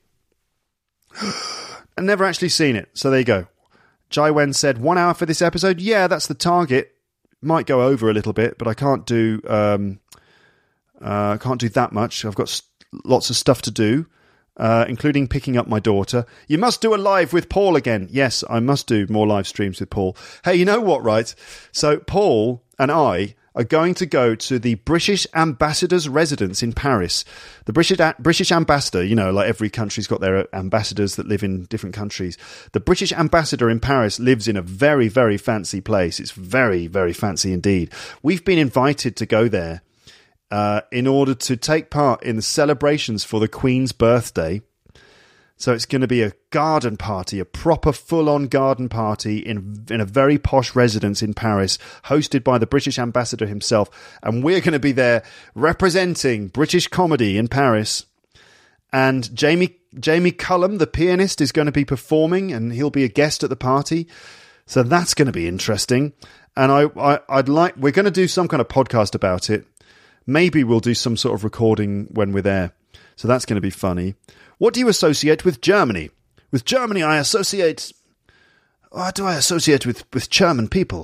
I've never actually seen it. So there you go. Jai Wen said, one hour for this episode? Yeah, that's the target. Might go over a little bit, but I can't do um, uh, can't do that much. I've got st- lots of stuff to do, uh, including picking up my daughter. You must do a live with Paul again. Yes, I must do more live streams with Paul. Hey, you know what, right? So Paul and I are going to go to the British ambassador's residence in Paris. The British British ambassador, you know, like every country's got their ambassadors that live in different countries. The British ambassador in Paris lives in a very, very fancy place. It's very, very fancy indeed. We've been invited to go there uh, in order to take part in the celebrations for the Queen's birthday. So it's going to be a garden party, a proper full-on garden party in in a very posh residence in Paris, hosted by the British ambassador himself. And we're going to be there representing British comedy in Paris. And Jamie Jamie Cullum, the pianist, is going to be performing, and he'll be a guest at the party. So that's going to be interesting. And I, I I'd like we're going to do some kind of podcast about it. Maybe we'll do some sort of recording when we're there. So that's going to be funny. What do you associate with Germany? With Germany, I associate... What do I associate with, with German people?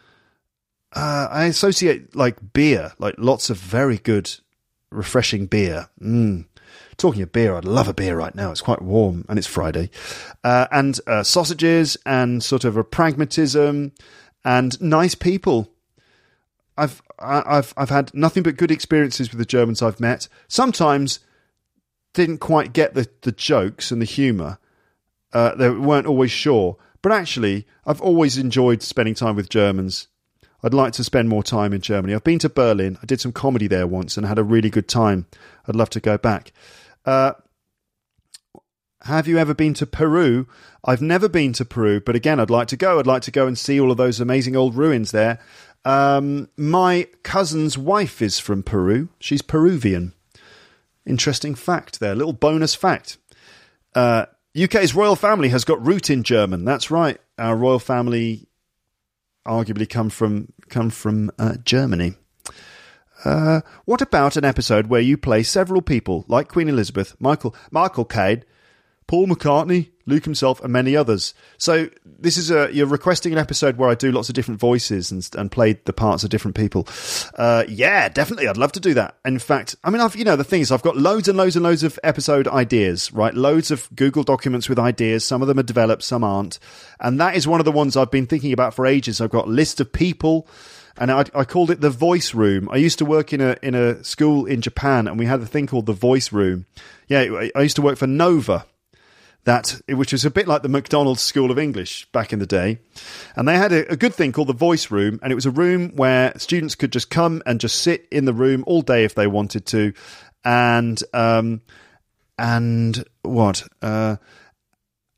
Uh, I associate, like, beer. Like, lots of very good, refreshing beer. Mm. Talking of beer, I'd love a beer right now. It's quite warm, and it's Friday. Uh, and uh, sausages, and sort of a pragmatism, and nice people. I've I've I've had nothing but good experiences with the Germans I've met. Sometimes... didn't quite get the, the jokes and the humour. Uh, they weren't always sure. But actually, I've always enjoyed spending time with Germans. I'd like to spend more time in Germany. I've been to Berlin. I did some comedy there once and had a really good time. I'd love to go back. Uh, have you ever been to Peru? I've never been to Peru, but again, I'd like to go. I'd like to go and see all of those amazing old ruins there. Um, my cousin's wife is from Peru. She's Peruvian. Interesting fact there, little bonus fact. Uh, U K's royal family has got root in German. That's right. Our royal family arguably come from come from uh, Germany. Uh, what about an episode where you play several people, like Queen Elizabeth, Michael Michael Caine, Paul McCartney, Luke himself, and many others? So this is a you're requesting an episode where I do lots of different voices and and play the parts of different people. Uh, yeah, definitely, I'd love to do that. In fact, I mean, I've you know the thing is, I've got loads and loads and loads of episode ideas, right? Loads of Google documents with ideas. Some of them are developed, some aren't, and that is one of the ones I've been thinking about for ages. I've got a list of people. And I, I called it the Voice Room. I used to work in a in a school in Japan, and we had a thing called the Voice Room. Yeah, I used to work for Nova. That, which was a bit like the McDonald's School of English back in the day. And they had a, a good thing called the Voice Room, and it was a room where students could just come and just sit in the room all day if they wanted to. And, um, and what? Uh,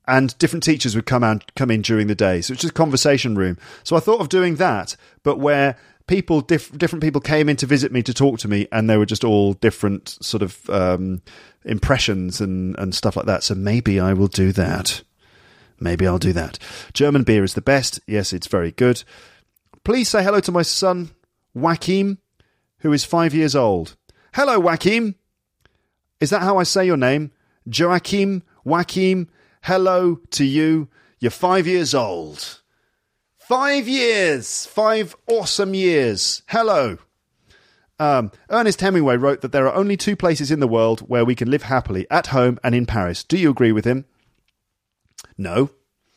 and different teachers would come out, come in during the day. So it's just a conversation room. So I thought of doing that, but where people, diff- different people came in to visit me, to talk to me, and they were just all different sort of um, impressions and, and stuff like that. So maybe I will do that. Maybe I'll do that. German beer is the best. Yes, it's very good. Please say hello to my son, Joachim, who is five years old. Hello, Joachim. Is that how I say your name? Joachim, Joachim, hello to you. You're five years old. Five years. Five awesome years. Hello. Um, Ernest Hemingway wrote that there are only two places in the world where we can live happily, at home and in Paris. Do you agree with him? No.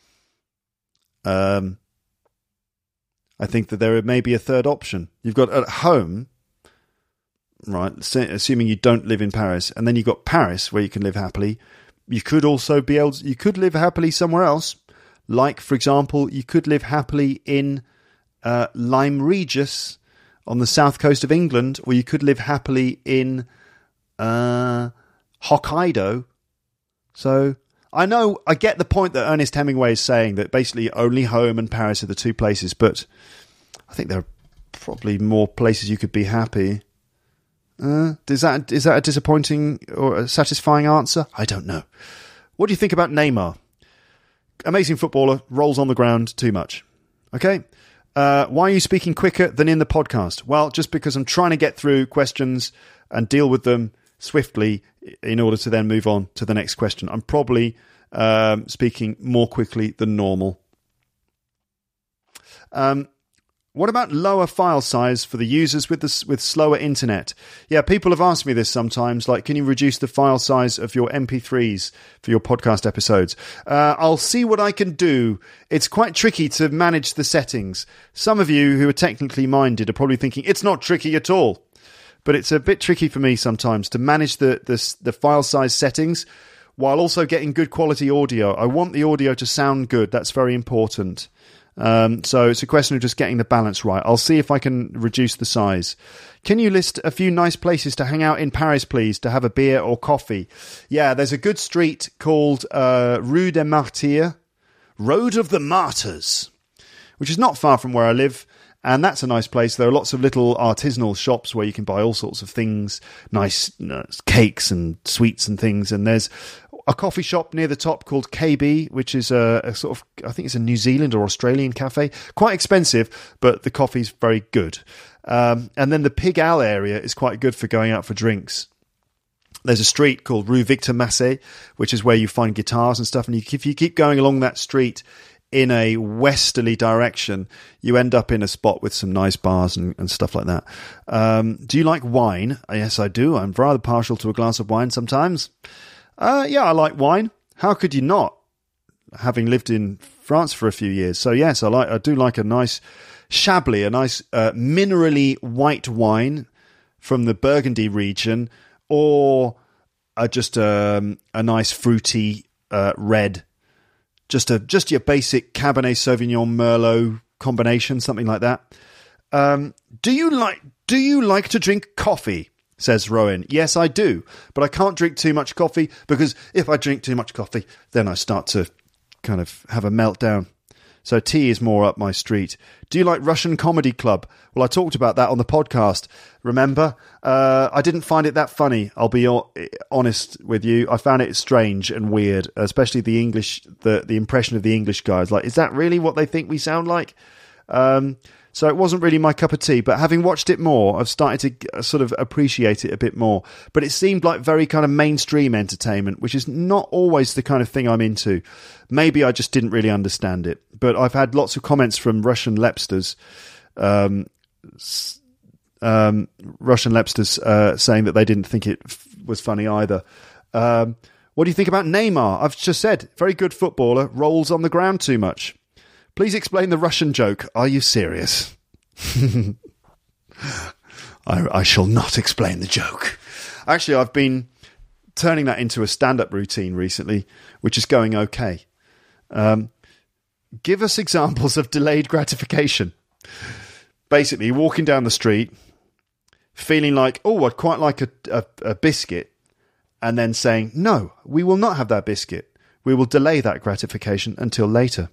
Um, I think that there may be a third option. You've got at home, right, assuming you don't live in Paris, and then you've got Paris where you can live happily. You could also be able to, you could live happily somewhere else. Like, for example, you could live happily in uh, Lyme Regis on the south coast of England, or you could live happily in uh, Hokkaido. So I know, I get the point that Ernest Hemingway is saying, that basically only home and Paris are the two places, but I think there are probably more places you could be happy. Uh, is that is that a disappointing or a satisfying answer? I don't know. What do you think about Neymar? Amazing footballer, rolls on the ground too much. Okay. Uh, why are you speaking quicker than in the podcast? Well, just because I'm trying to get through questions and deal with them swiftly in order to then move on to the next question. I'm probably um, speaking more quickly than normal. Um, what about lower file size for the users with the, with slower internet? Yeah, people have asked me this sometimes, like, can you reduce the file size of your M P threes for your podcast episodes? Uh, I'll see what I can do. It's quite tricky to manage the settings. Some of you who are technically minded are probably thinking, it's not tricky at all. But it's a bit tricky for me sometimes to manage the, the, the file size settings while also getting good quality audio. I want the audio to sound good. That's very important. Um, so it's a question of just getting the balance right. I'll see if I can reduce the size. Can you list a few nice places to hang out in Paris, please, to have a beer or coffee? Yeah, there's a good street called uh, Rue des Martyrs, Road of the Martyrs, which is not far from where I live. And that's a nice place. There are lots of little artisanal shops where you can buy all sorts of things, nice uh, cakes and sweets and things. And there's a coffee shop near the top called K B, which is a, a sort of, I think it's a New Zealand or Australian cafe. Quite expensive, but the coffee's very good. Um, and then the Pigalle area is quite good for going out for drinks. There's a street called Rue Victor Massé, which is where you find guitars and stuff. And you, if you keep going along that street in a westerly direction, you end up in a spot with some nice bars and, and stuff like that. Um, do you like wine? Yes, I do. I'm rather partial to a glass of wine sometimes. Uh, yeah, I like wine. How could you not, having lived in France for a few years? So yes, I like. I do like a nice Chablis, a nice uh, minerally white wine from the Burgundy region, or uh, just um, a nice fruity uh, red. Just a just your basic Cabernet Sauvignon Merlot combination, something like that. Um, do you like do you like to drink coffee? Says Rowan. Yes, I do, but I can't drink too much coffee, because if I drink too much coffee, then I start to kind of have a meltdown. So tea is more up my street. Do you like Russian Comedy Club? Well, I talked about that on the podcast. Remember? Uh, I didn't find it that funny. I'll be honest with you. I found it strange and weird, especially the English, the, the impression of the English guys. Like, is that really what they think we sound like? Um, so it wasn't really my cup of tea, but having watched it more, I've started to sort of appreciate it a bit more. But it seemed like very kind of mainstream entertainment, which is not always the kind of thing I'm into. Maybe I just didn't really understand it. But I've had lots of comments from Russian Lepsters, um, um, Russian Lepsters uh, saying that they didn't think it f- was funny either. Um, what do you think about Neymar? I've just said, very good footballer, rolls on the ground too much. Please explain the Russian joke. Are you serious? I, I shall not explain the joke. Actually, I've been turning that into a stand-up routine recently, which is going okay. Um, give us examples of delayed gratification. Basically, walking down the street, feeling like, oh, I'd quite like a, a, a biscuit, and then saying, no, we will not have that biscuit. we will delay that gratification until later.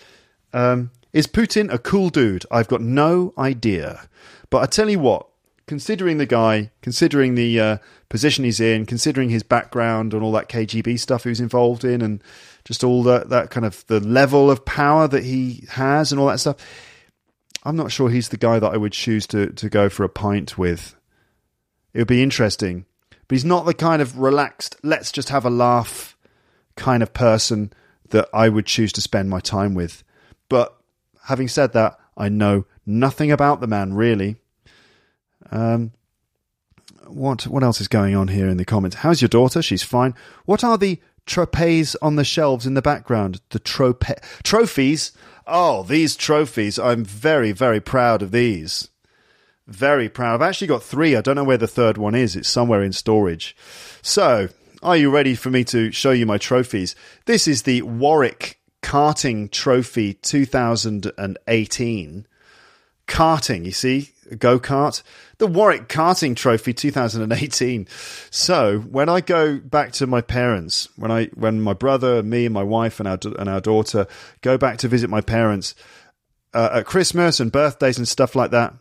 Um, is Putin a cool dude? I've got no idea. But I tell you what, considering the guy, considering the uh, position he's in, considering his background and all that K G B stuff he was involved in, and just all that, that kind of the level of power that he has and all that stuff, I'm not sure he's the guy that I would choose to, to go for a pint with. It would be interesting. But he's not the kind of relaxed, let's just have a laugh kind of person that I would choose to spend my time with. But having said that, I know nothing about the man, really. Um, what what else is going on here in the comments? How's your daughter? She's fine. What are the tropes on the shelves in the background? The trope trophies? Oh, these trophies. I'm very, very proud of these. Very proud. I've actually got three. I don't know where the third one is. It's somewhere in storage. So, are you ready for me to show you my trophies? This is the Warwick Karting Trophy two thousand eighteen. Karting, you see? A go-kart. The Warwick Karting Trophy two thousand eighteen. So, when I go back to my parents, when I when my brother, me and my wife and our and our daughter go back to visit my parents uh, at Christmas and birthdays and stuff like that,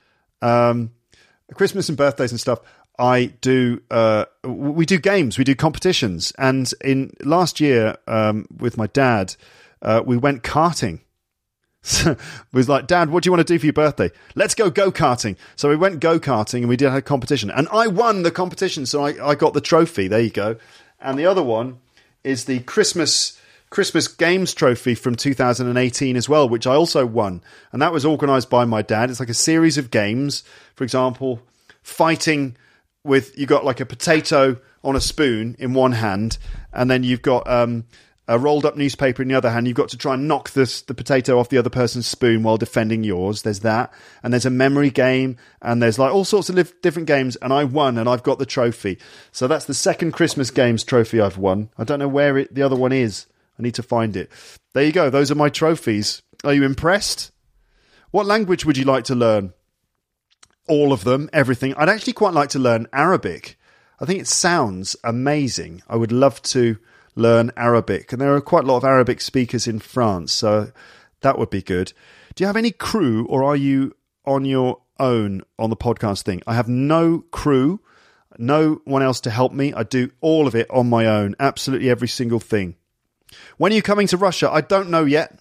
um, Christmas and birthdays and stuff, I do. Uh, we do games, we do competitions, and in last year um, with my dad, uh, we went karting. So it was like, Dad, what do you want to do for your birthday? Let's go go-karting. So we went go-karting and we did a competition. And I won the competition, so I, I got the trophy. There you go. And the other one is the Christmas Christmas Games Trophy from two thousand eighteen as well, which I also won. And that was organised by my dad. It's like a series of games. For example, fighting with, you got like a potato on a spoon in one hand, and then you've got... Um, a rolled up newspaper in the other hand. You've got to try and knock this, the potato off the other person's spoon while defending yours. There's that. And there's a memory game. And there's like all sorts of li- different games. And I won and I've got the trophy. So that's the second Christmas Games trophy I've won. I don't know where it, the other one is. I need to find it. There you go. Those are my trophies. Are you impressed? What language would you like to learn? All of them. Everything. I'd actually quite like to learn Arabic. I think it sounds amazing. I would love to learn Arabic, and there are quite a lot of Arabic speakers in France, so that would be good. Do you have any crew, or are you on your own on the podcast thing? I have no crew, no one else to help me. I do all of it on my own, absolutely every single thing. When are you coming to Russia? I don't know yet,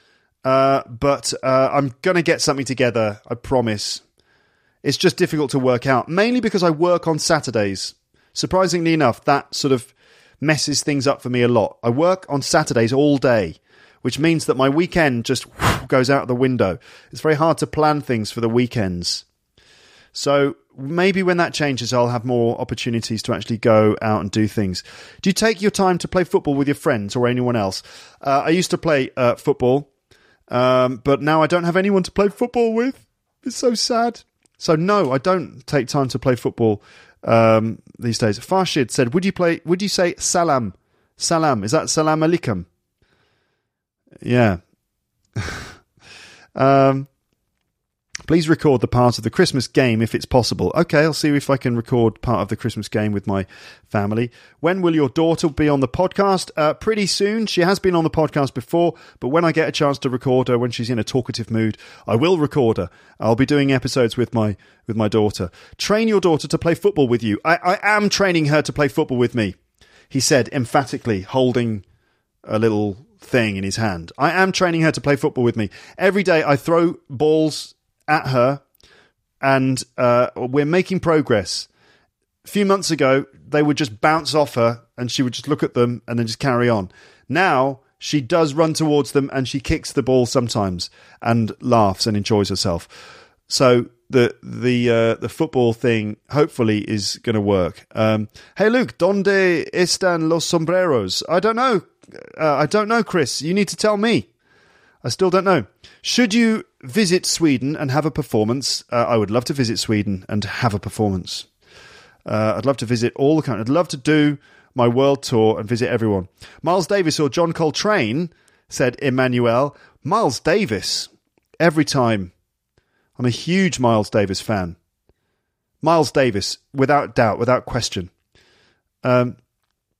uh, but uh, I'm going to get something together, I promise. It's just difficult to work out, mainly because I work on Saturdays. Surprisingly enough, that sort of messes things up for me a lot. I work on Saturdays all day, which means that my weekend just goes out the window. It's very hard to plan things for the weekends. So maybe when that changes, I'll have more opportunities to actually go out and do things. Do you take your time to play football with your friends or anyone else? Uh, I used to play uh, football, um, but now I don't have anyone to play football with. It's so sad. So no, I don't take time to play football Um, these days. Farshid said, would you play, would you say salam? Salam. Is that salam alaikum? Yeah. um, please record the part of the Christmas game if it's possible. Okay, I'll see if I can record part of the Christmas game with my family. When will your daughter be on the podcast? Uh, pretty soon. She has been on the podcast before, but when I get a chance to record her, when she's in a talkative mood, I will record her. I'll be doing episodes with my with my daughter. Train your daughter to play football with you. I, I am training her to play football with me, he said emphatically, holding a little thing in his hand. I am training her to play football with me. Every day I throw balls at her, and uh, we're making progress. A few months ago, they would just bounce off her, and she would just look at them and then just carry on. Now, she does run towards them, and she kicks the ball sometimes, and laughs and enjoys herself. So the the uh, the football thing, hopefully, is going to work. Um, hey, Luke, ¿dónde están los sombreros? I don't know. Uh, I don't know, Chris. You need to tell me. I still don't know. Should you visit Sweden and have a performance? Uh, I would love to visit Sweden and have a performance. Uh, I'd love to visit all the countries. I'd love to do my world tour and visit everyone. Miles Davis or John Coltrane, said Emmanuel. Miles Davis. Every time. I'm a huge Miles Davis fan. Miles Davis, without doubt, without question. Um,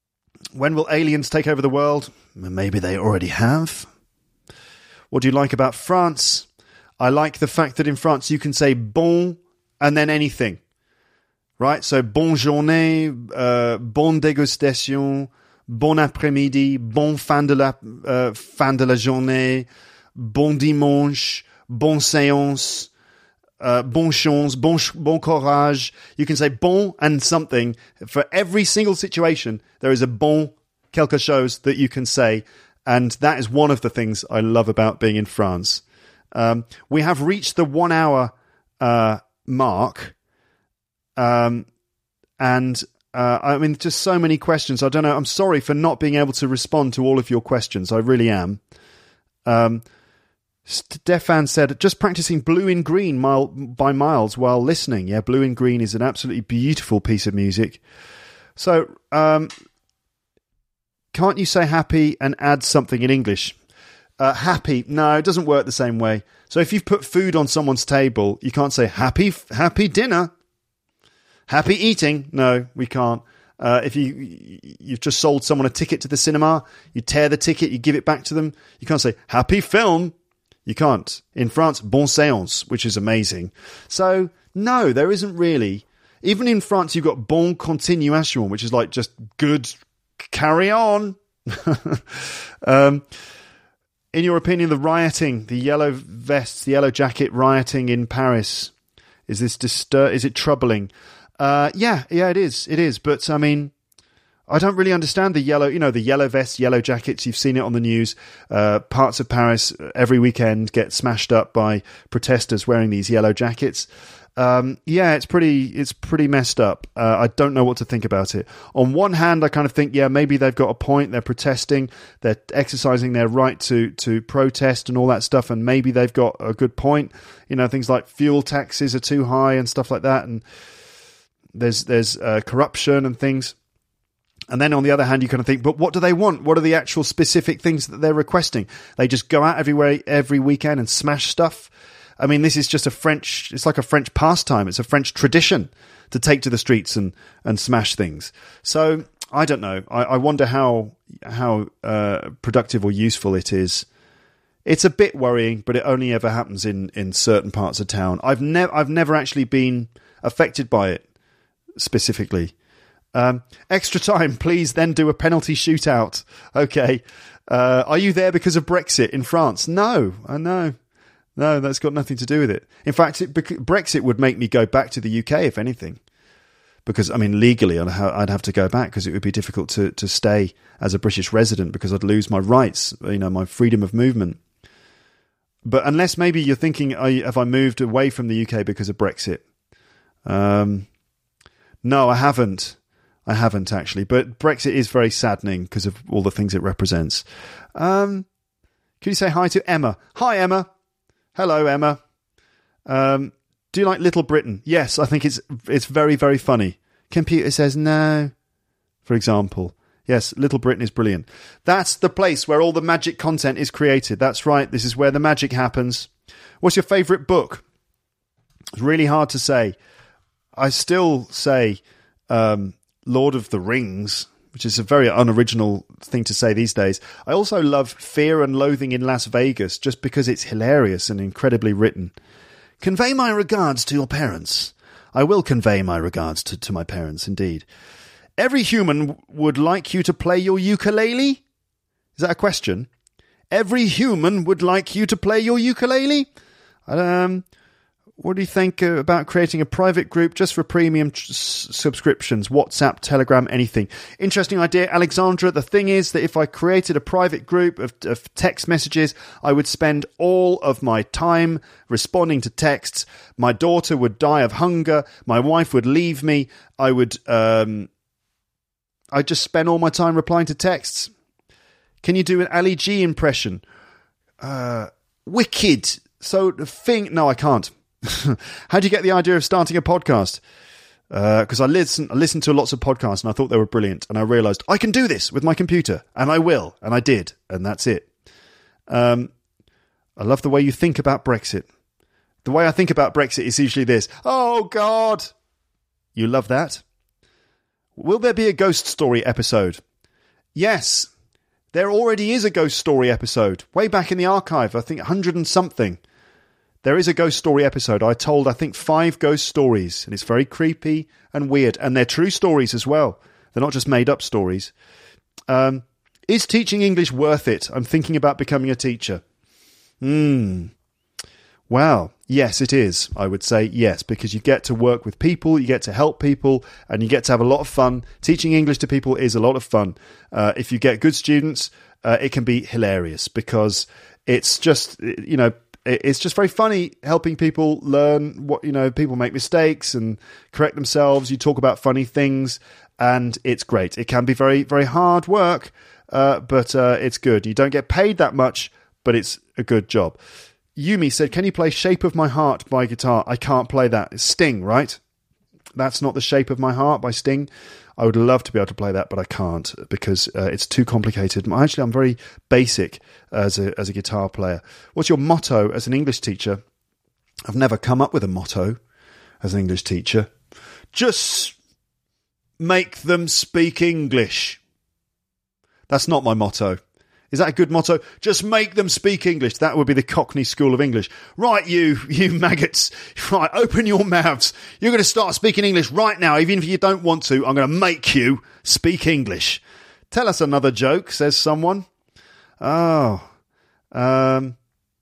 When will aliens take over the world? Maybe they already have. What do you like about France? I like the fact that in France you can say bon and then anything. Right? So, bonne journée, uh, bonne dégustation, bon après-midi, bon fin de la, uh, fin de la journée, bon dimanche, bon séance, uh, bon chance, bon, bon courage. You can say bon and something. For every single situation, there is a bon quelque chose that you can say. And that is one of the things I love about being in France. Um, we have reached the one hour uh, mark. Um, and uh, I mean, just so many questions. I don't know. I'm sorry for not being able to respond to all of your questions. I really am. Um, Stefan said, just practicing Blue in Green mile, by Miles while listening. Yeah, Blue in Green is an absolutely beautiful piece of music. So, um, can't you say happy and add something in English? Uh, happy. No, it doesn't work the same way. So if you've put food on someone's table, you can't say happy, happy dinner. Happy eating? No, we can't. Uh, if you, you've just sold someone a ticket to the cinema, you tear the ticket, you give it back to them. You can't say, happy film. You can't. In France, bon séance, which is amazing. So, no, there isn't really. Even in France, you've got bon continuation, which is like just good, carry on. um, in your opinion, the rioting, the yellow vests, the yellow jacket rioting in Paris, is this distur- is it troubling? Uh, yeah, yeah, it is. It is. But, I mean, I don't really understand the yellow, you know, the yellow vests, yellow jackets. You've seen it on the news. Uh, parts of Paris every weekend get smashed up by protesters wearing these yellow jackets. Um, yeah, it's pretty, it's pretty messed up. Uh, I don't know what to think about it. On one hand, I kind of think, yeah, maybe they've got a point. They're protesting. They're exercising their right to, to protest and all that stuff. And maybe they've got a good point. You know, things like fuel taxes are too high and stuff like that. And there's, there's, uh, corruption and things. And then on the other hand, you kind of think, but what do they want? What are the actual specific things that they're requesting? They just go out everywhere, every weekend and smash stuff. I mean, this is just a French, it's like a French pastime. It's a French tradition to take to the streets and, and smash things. So I don't know. I, I wonder how, how, uh, productive or useful it is. It's a bit worrying, but it only ever happens in, in certain parts of town. I've never, I've never actually been affected by it specifically. Um, extra time, please then do a penalty shootout. Okay. Uh, are you there because of Brexit in France? No, I know. No, that's got nothing to do with it. In fact, it, Brexit would make me go back to the U K, if anything. Because, I mean, legally, I'd, ha- I'd have to go back because it would be difficult to, to stay as a British resident because I'd lose my rights, you know, my freedom of movement. But unless maybe you're thinking, are you, have I moved away from the U K because of Brexit? Um, no, I haven't. I haven't, actually. But Brexit is very saddening because of all the things it represents. Um, can you say hi to Emma? Hi, Emma. Hello, Emma. Um, do you like Little Britain? Yes, I think it's it's very, very funny. Computer says no, for example. Yes, Little Britain is brilliant. That's the place where all the magic content is created. That's right. This is where the magic happens. What's your favourite book? It's really hard to say. I still say um, Lord of the Rings, which is a very unoriginal thing to say these days. I also love Fear and Loathing in Las Vegas, just because it's hilarious and incredibly written. Convey my regards to your parents. I will convey my regards to, to my parents, indeed. Every human would like you to play your ukulele? Is that a question? Every human would like you to play your ukulele? Um... What do you think uh, about creating a private group just for premium tr- subscriptions? WhatsApp, Telegram, anything. Interesting idea, Alexandra. The thing is that if I created a private group of, of text messages, I would spend all of my time responding to texts. My daughter would die of hunger. My wife would leave me. I would, um, I'd just spend all my time replying to texts. Can you do an Ali G impression? Uh, wicked. So the thing, no, I can't. How do you get the idea of starting a podcast? Because uh, I listen, I listened to lots of podcasts and I thought they were brilliant, and I realised I can do this with my computer, and I will, and I did, and that's it. Um, I love the way you think about Brexit. The way I think about Brexit is usually this: oh God, you love that. Will there be a ghost story episode? Yes, there already is a ghost story episode. Way back in the archive, I think one hundred and something. There is a ghost story episode. I told, I think, five ghost stories. And it's very creepy and weird. And they're true stories as well. They're not just made-up stories. Um, is teaching English worth it? I'm thinking about becoming a teacher. Hmm. Well, yes, it is. I would say yes, because you get to work with people, you get to help people, and you get to have a lot of fun. Teaching English to people is a lot of fun. Uh, if you get good students, uh, it can be hilarious because it's just, you know, it's just very funny helping people learn what, you know, people make mistakes and correct themselves. You talk about funny things and it's great. It can be very, very hard work, uh, but uh, it's good. You don't get paid that much, but it's a good job. Yumi said, can you play Shape of My Heart by guitar? I can't play that. It's Sting, right? That's not the Shape of My Heart by Sting. I would love to be able to play that, but I can't because uh, it's too complicated. Actually, I'm very basic as a as a guitar player. What's your motto as an English teacher? I've never come up with a motto as an English teacher. Just make them speak English. That's not my motto. Is that a good motto? Just make them speak English. That would be the Cockney School of English. Right, you, you maggots. Right, open your mouths. You're going to start speaking English right now. Even if you don't want to, I'm going to make you speak English. Tell us another joke, says someone. Oh. Um.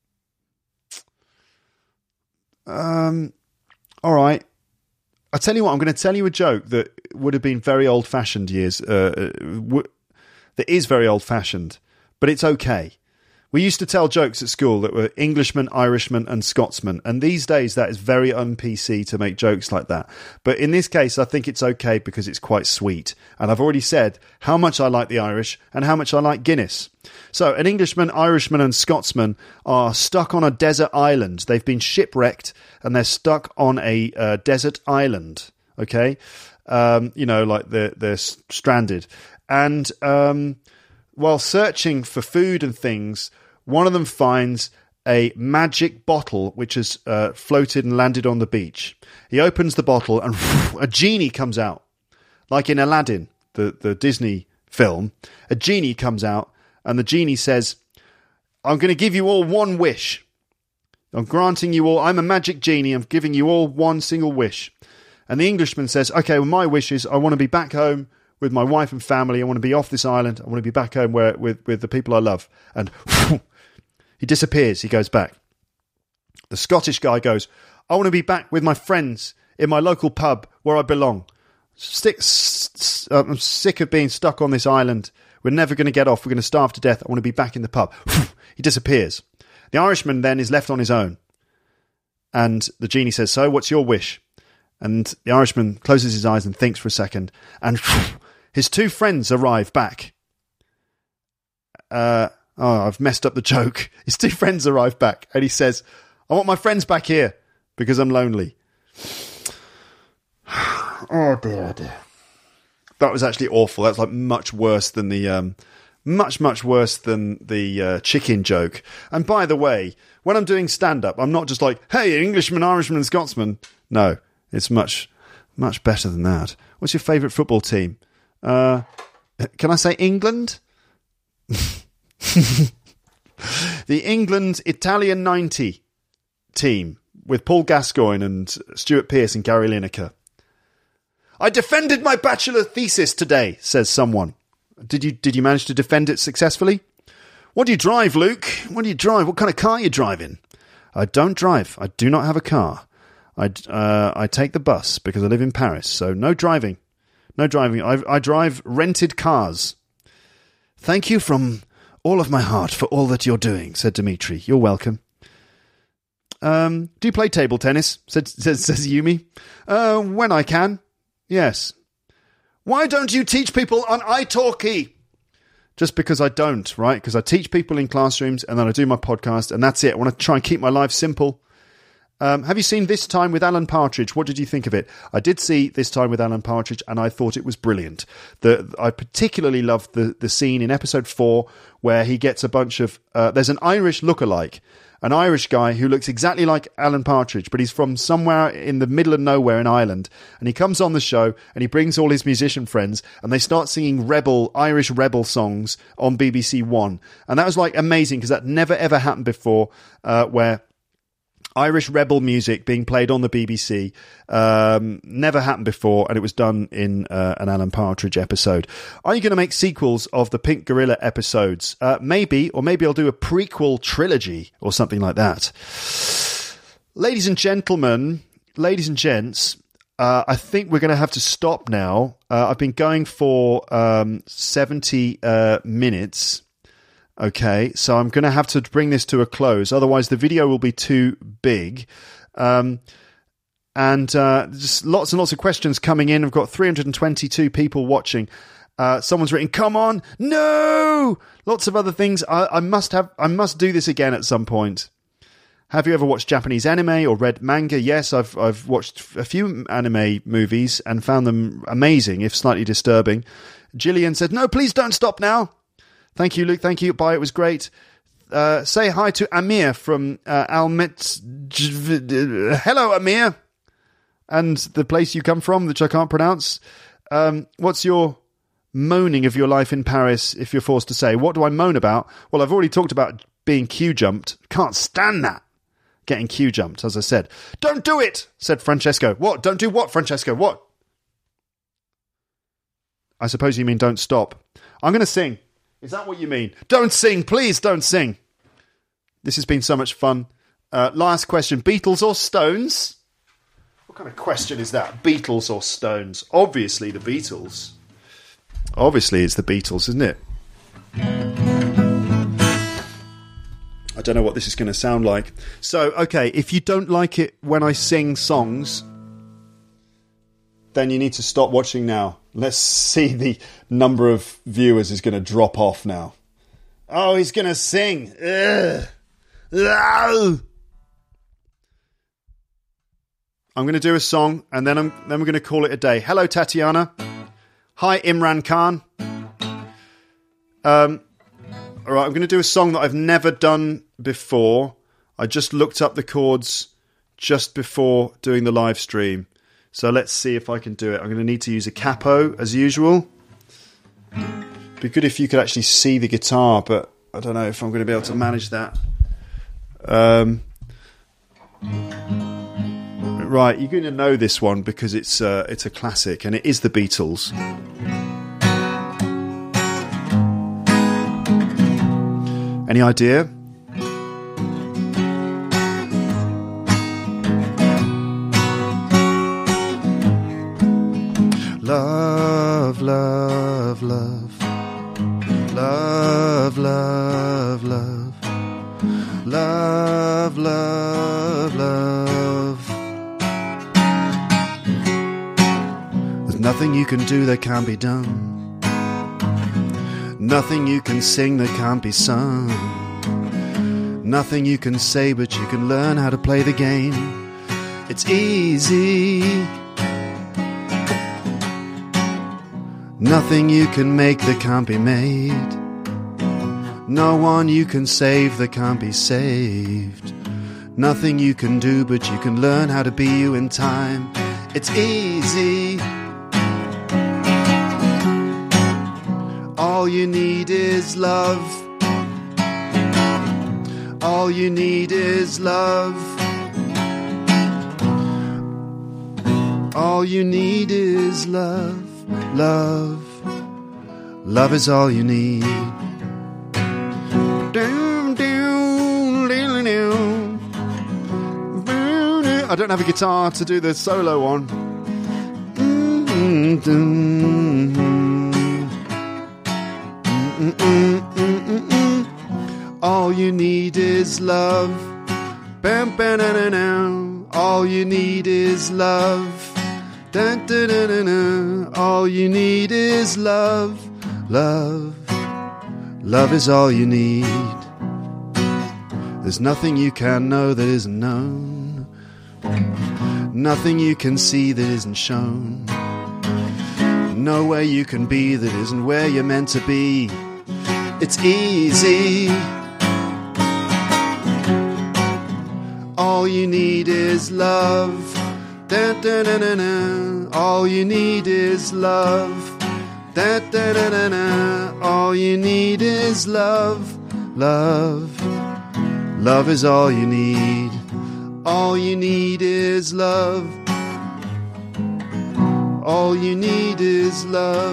Um. All right. I'll tell you what, I'm going to tell you a joke that would have been very old-fashioned years. Uh, w- that is very old-fashioned. But it's okay. We used to tell jokes at school that were Englishmen, Irishmen and Scotsmen. And these days that is very un-P C to make jokes like that. But in this case, I think it's okay because it's quite sweet. And I've already said how much I like the Irish and how much I like Guinness. So an Englishman, Irishman and Scotsman are stuck on a desert island. They've been shipwrecked and they're stuck on a uh, desert island. Okay? Um, you know, like they're, they're stranded. And... Um, While searching for food and things, one of them finds a magic bottle which has uh, floated and landed on the beach. He opens the bottle and a genie comes out. Like in Aladdin, the, the Disney film, a genie comes out and the genie says, I'm going to give you all one wish. I'm granting you all, I'm a magic genie, I'm giving you all one single wish. And the Englishman says, okay, well, my wish is I want to be back home with my wife and family. I want to be off this island. I want to be back home where with, with the people I love. And whoosh, he disappears. He goes back. The Scottish guy goes, I want to be back with my friends in my local pub where I belong. Stick, s- s- I'm sick of being stuck on this island. We're never going to get off. We're going to starve to death. I want to be back in the pub. Whoosh, he disappears. The Irishman then is left on his own. And the genie says, so what's your wish? And the Irishman closes his eyes and thinks for a second. And whoosh, his two friends arrive back. Uh, oh, I've messed up the joke. His two friends arrive back, and he says, I want my friends back here because I'm lonely. Oh, dear, oh dear. That was actually awful. That's like much worse than the... Um, much, much worse than the uh, chicken joke. And by the way, when I'm doing stand-up, I'm not just like, hey, Englishman, Irishman and Scotsman. No, it's much, much better than that. What's your favourite football team? Uh, can I say England? The England Italian ninety team with Paul Gascoigne and Stuart Pearce and Gary Lineker. I defended my bachelor thesis today, says someone. Did you did you manage to defend it successfully? What do you drive, Luke? What do you drive? What kind of car are you driving? I don't drive. I do not have a car. I, uh, I take the bus because I live in Paris, so no driving. No driving. I, I drive rented cars. Thank you from all of my heart for all that you're doing, said Dimitri. You're welcome. Um, do you play table tennis? Said, says, says Yumi. Uh, when I can. Yes. Why don't you teach people on italki? Just because I don't, right? Because I teach people in classrooms and then I do my podcast and that's it. I want to try and keep my life simple. Um, have you seen This Time with Alan Partridge? What did you think of it? I did see This Time with Alan Partridge and I thought it was brilliant. The, I particularly loved the, the scene in episode four where he gets a bunch of... Uh, there's an Irish lookalike an Irish guy who looks exactly like Alan Partridge, but he's from somewhere in the middle of nowhere in Ireland. And he comes on the show and he brings all his musician friends and they start singing rebel, Irish rebel songs on B B C One. And that was like amazing because that never ever happened before, uh, where Irish rebel music being played on the B B C um, never happened before, and it was done in uh, an Alan Partridge episode. Are you going to make sequels of the Pink Gorilla episodes? Uh, maybe, or maybe I'll do a prequel trilogy or something like that. Ladies and gentlemen, ladies and gents, uh, I think we're going to have to stop now. Uh, I've been going for um, seventy uh, minutes. Okay, so I'm going to have to bring this to a close. Otherwise, the video will be too big. Um, and uh, just lots and lots of questions coming in. I've got three hundred twenty-two people watching. Uh, someone's written, "Come on, no!" Lots of other things. I, I must have. I must do this again at some point. Have you ever watched Japanese anime or read manga? Yes, I've I've watched a few anime movies and found them amazing, if slightly disturbing. Gillian said, "No, please don't stop now." Thank you, Luke. Thank you. Bye. It was great. Uh, say hi to Amir from uh, Almet. Hello, Amir. And the place you come from, which I can't pronounce. Um, what's your moaning of your life in Paris, if you're forced to say? What do I moan about? Well, I've already talked about being queue-jumped. Can't stand that. Getting queue-jumped, as I said. Don't do it, said Francesco. What? Don't do what, Francesco? What? I suppose you mean don't stop. I'm going to sing. Is that what you mean? Don't sing, please don't sing. This has been so much fun. Uh, last question, Beatles or Stones? What kind of question is that? Beatles or Stones? Obviously the Beatles. Obviously it's the Beatles, isn't it? I don't know what this is going to sound like. So, okay, if you don't like it when I sing songs, then you need to stop watching now. Let's see, the number of viewers is going to drop off now. Oh, he's going to sing. Ugh. Ugh. I'm going to do a song, and then I'm then we're going to call it a day. Hello, Tatiana. Hi, Imran Khan. Um, all right, I'm going to do a song that I've never done before. I just looked up the chords just before doing the live stream. So let's see if I can do it. I'm going to need to use a capo, as usual. It'd be good if you could actually see the guitar, but I don't know if I'm going to be able to manage that. Um, right, you're going to know this one because it's uh, it's a classic, and it is the Beatles. Any idea? Love, love, love, love, love, love, love, love, love. There's nothing you can do that can't be done. Nothing you can sing that can't be sung. Nothing you can say, but you can learn how to play the game. It's easy. Nothing you can make that can't be made. No one you can save that can't be saved. Nothing you can do, but you can learn how to be you in time. It's easy. All you need is love. All you need is love. All you need is love. Love, love is all you need. I don't have a guitar to do the solo on. All you need is love. All you need is love. Dun, dun, dun, dun, dun. All you need is love, love, love is all you need. There's nothing you can know that isn't known. Nothing you can see that isn't shown. Nowhere you can be that isn't where you're meant to be. It's easy. All you need is love. Da, da, da, da, da. All you need is love. Da, da, da, da, da. All you need is love. Love. Love is all you need. All you need is love. All you need is love.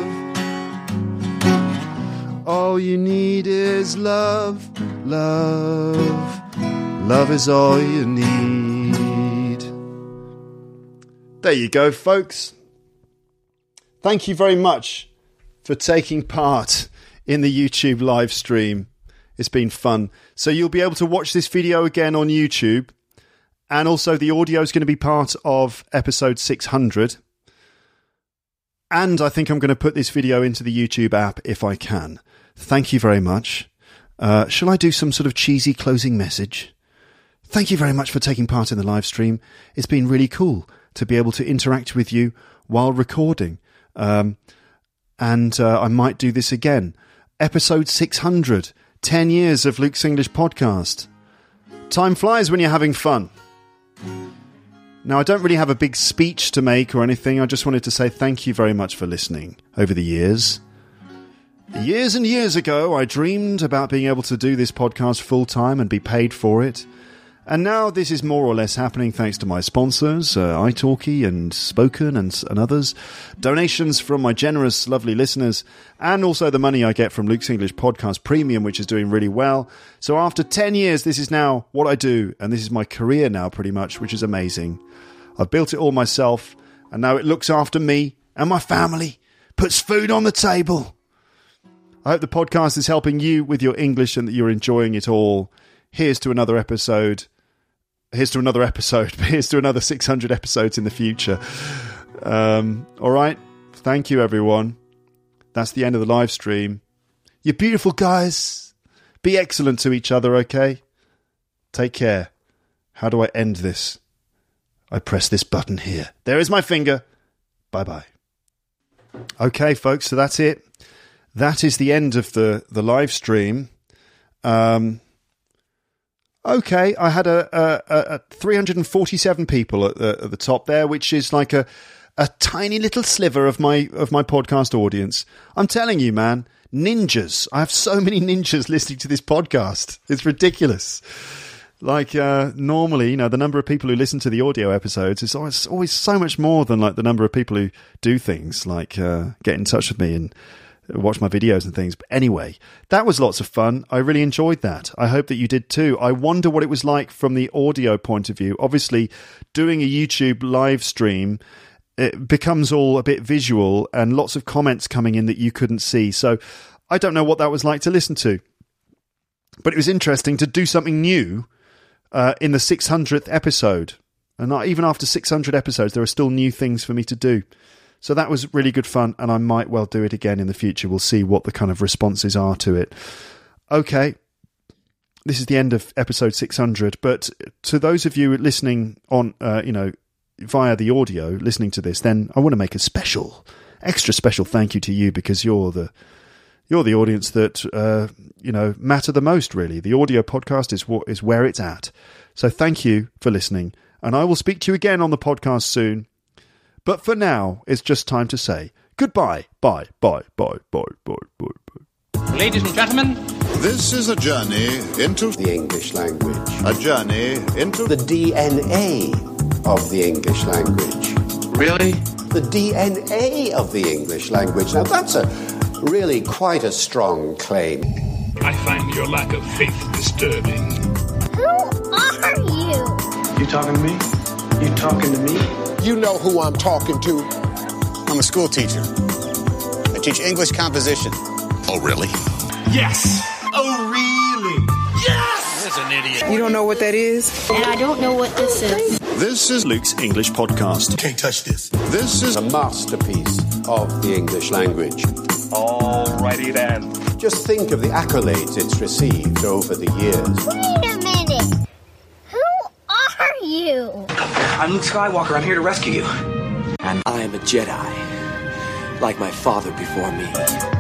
All you need is love. Love. Love is all you need. There you go, folks. Thank you very much for taking part in the YouTube live stream. It's been fun. So you'll be able to watch this video again on YouTube. And also the audio is going to be part of episode six hundred. And I think I'm going to put this video into the YouTube app if I can. Thank you very much. Uh, shall I do some sort of cheesy closing message? Thank you very much for taking part in the live stream. It's been really cool to be able to interact with you while recording. Um, and uh, I might do this again. Episode six hundred. ten years of Luke's English podcast. Time flies when you're having fun. Now, I don't really have a big speech to make or anything. I just wanted to say thank you very much for listening over the years. Years and years ago, I dreamed about being able to do this podcast full-time and be paid for it. And now this is more or less happening thanks to my sponsors, uh, iTalki and Spoken and, and others, donations from my generous, lovely listeners, and also the money I get from Luke's English Podcast Premium, which is doing really well. So after ten years, this is now what I do, and this is my career now pretty much, which is amazing. I've built it all myself, and now it looks after me and my family, puts food on the table. I hope the podcast is helping you with your English and that you're enjoying it all. Here's to another episode. Here's to another episode. Here's to another six hundred episodes in the future. Um, all right. Thank you, everyone. That's the end of the live stream. You beautiful guys. Be excellent to each other, okay? Take care. How do I end this? I press this button here. There is my finger. Bye-bye. Okay, folks, so that's it. That is the end of the, the live stream. Um... Okay, I had a, a, a three hundred forty-seven people at the, at the top there, which is like a a tiny little sliver of my of my podcast audience. I'm telling you, man, ninjas. I have so many ninjas listening to this podcast. It's ridiculous. Like uh, normally, you know, the number of people who listen to the audio episodes is always always so much more than like the number of people who do things like uh, get in touch with me and watch my videos and things. But anyway, that was lots of fun. I really enjoyed that. I hope that you did too. I wonder what it was like from the audio point of view. Obviously, doing a YouTube live stream, it becomes all a bit visual and lots of comments coming in that you couldn't see. So I don't know what that was like to listen to. But it was interesting to do something new uh, in the six hundredth episode. And even after six hundred episodes, there are still new things for me to do. So that was really good fun, and I might well do it again in the future. We'll see what the kind of responses are to it. Okay, this is the end of episode six hundred, but to those of you listening on, uh, you know, via the audio, listening to this, then I want to make a special, extra special thank you to you, because you're the you're the audience that, uh, you know, matter the most, really. The audio podcast is what is where it's at. So thank you for listening, and I will speak to you again on the podcast soon. But for now, it's just time to say goodbye. Bye, bye, bye, bye, bye, bye, bye. Ladies and gentlemen, this is a journey into the English language. A journey into the D N A of the English language. Really? The D N A of the English language. Now, that's a really quite a strong claim. I find your lack of faith disturbing. Who are you? You talking to me? You talking to me? You know who I'm talking to. I'm a school teacher. I teach English composition. Oh, really? Yes! Oh, really? Yes! That's an idiot. You don't know what that is? And I don't know what this is. This is Luke's English Podcast. You can't touch this. This is a masterpiece of the English language. Alrighty then. Just think of the accolades it's received over the years. Wait a minute. Who are you? I'm Luke Skywalker. I'm here to rescue you. And I am a Jedi, like my father before me.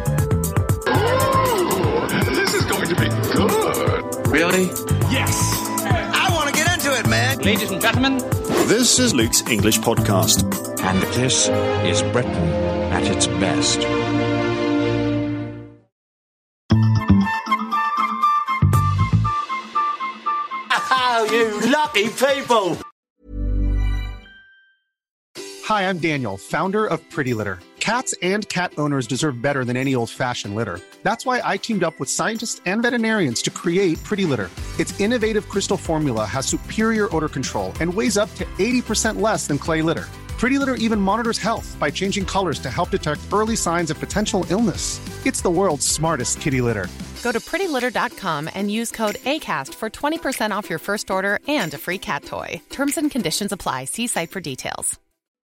Oh, this is going to be good. Really? Yes! I want to get into it, man. Ladies and gentlemen, this is Luke's English Podcast. And this is Britain at its best. Oh, you lucky people! Hi, I'm Daniel, founder of Pretty Litter. Cats and cat owners deserve better than any old-fashioned litter. That's why I teamed up with scientists and veterinarians to create Pretty Litter. Its innovative crystal formula has superior odor control and weighs up to eighty percent less than clay litter. Pretty Litter even monitors health by changing colors to help detect early signs of potential illness. It's the world's smartest kitty litter. Go to pretty litter dot com and use code ACAST for twenty percent off your first order and a free cat toy. Terms and conditions apply. See site for details.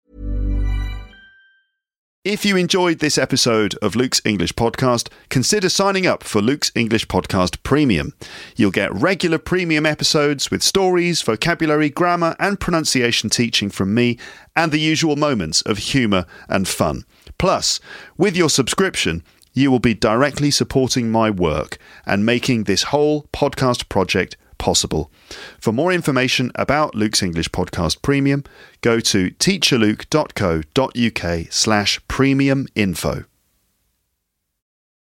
If you enjoyed this episode of Luke's English Podcast, consider signing up for Luke's English Podcast Premium. You'll get regular premium episodes with stories, vocabulary, grammar and pronunciation teaching from me and the usual moments of humour and fun. Plus, with your subscription, you will be directly supporting my work and making this whole podcast project possible. For more information about Luke's English Podcast Premium, go to teacherluke dot co dot uk slash premium info.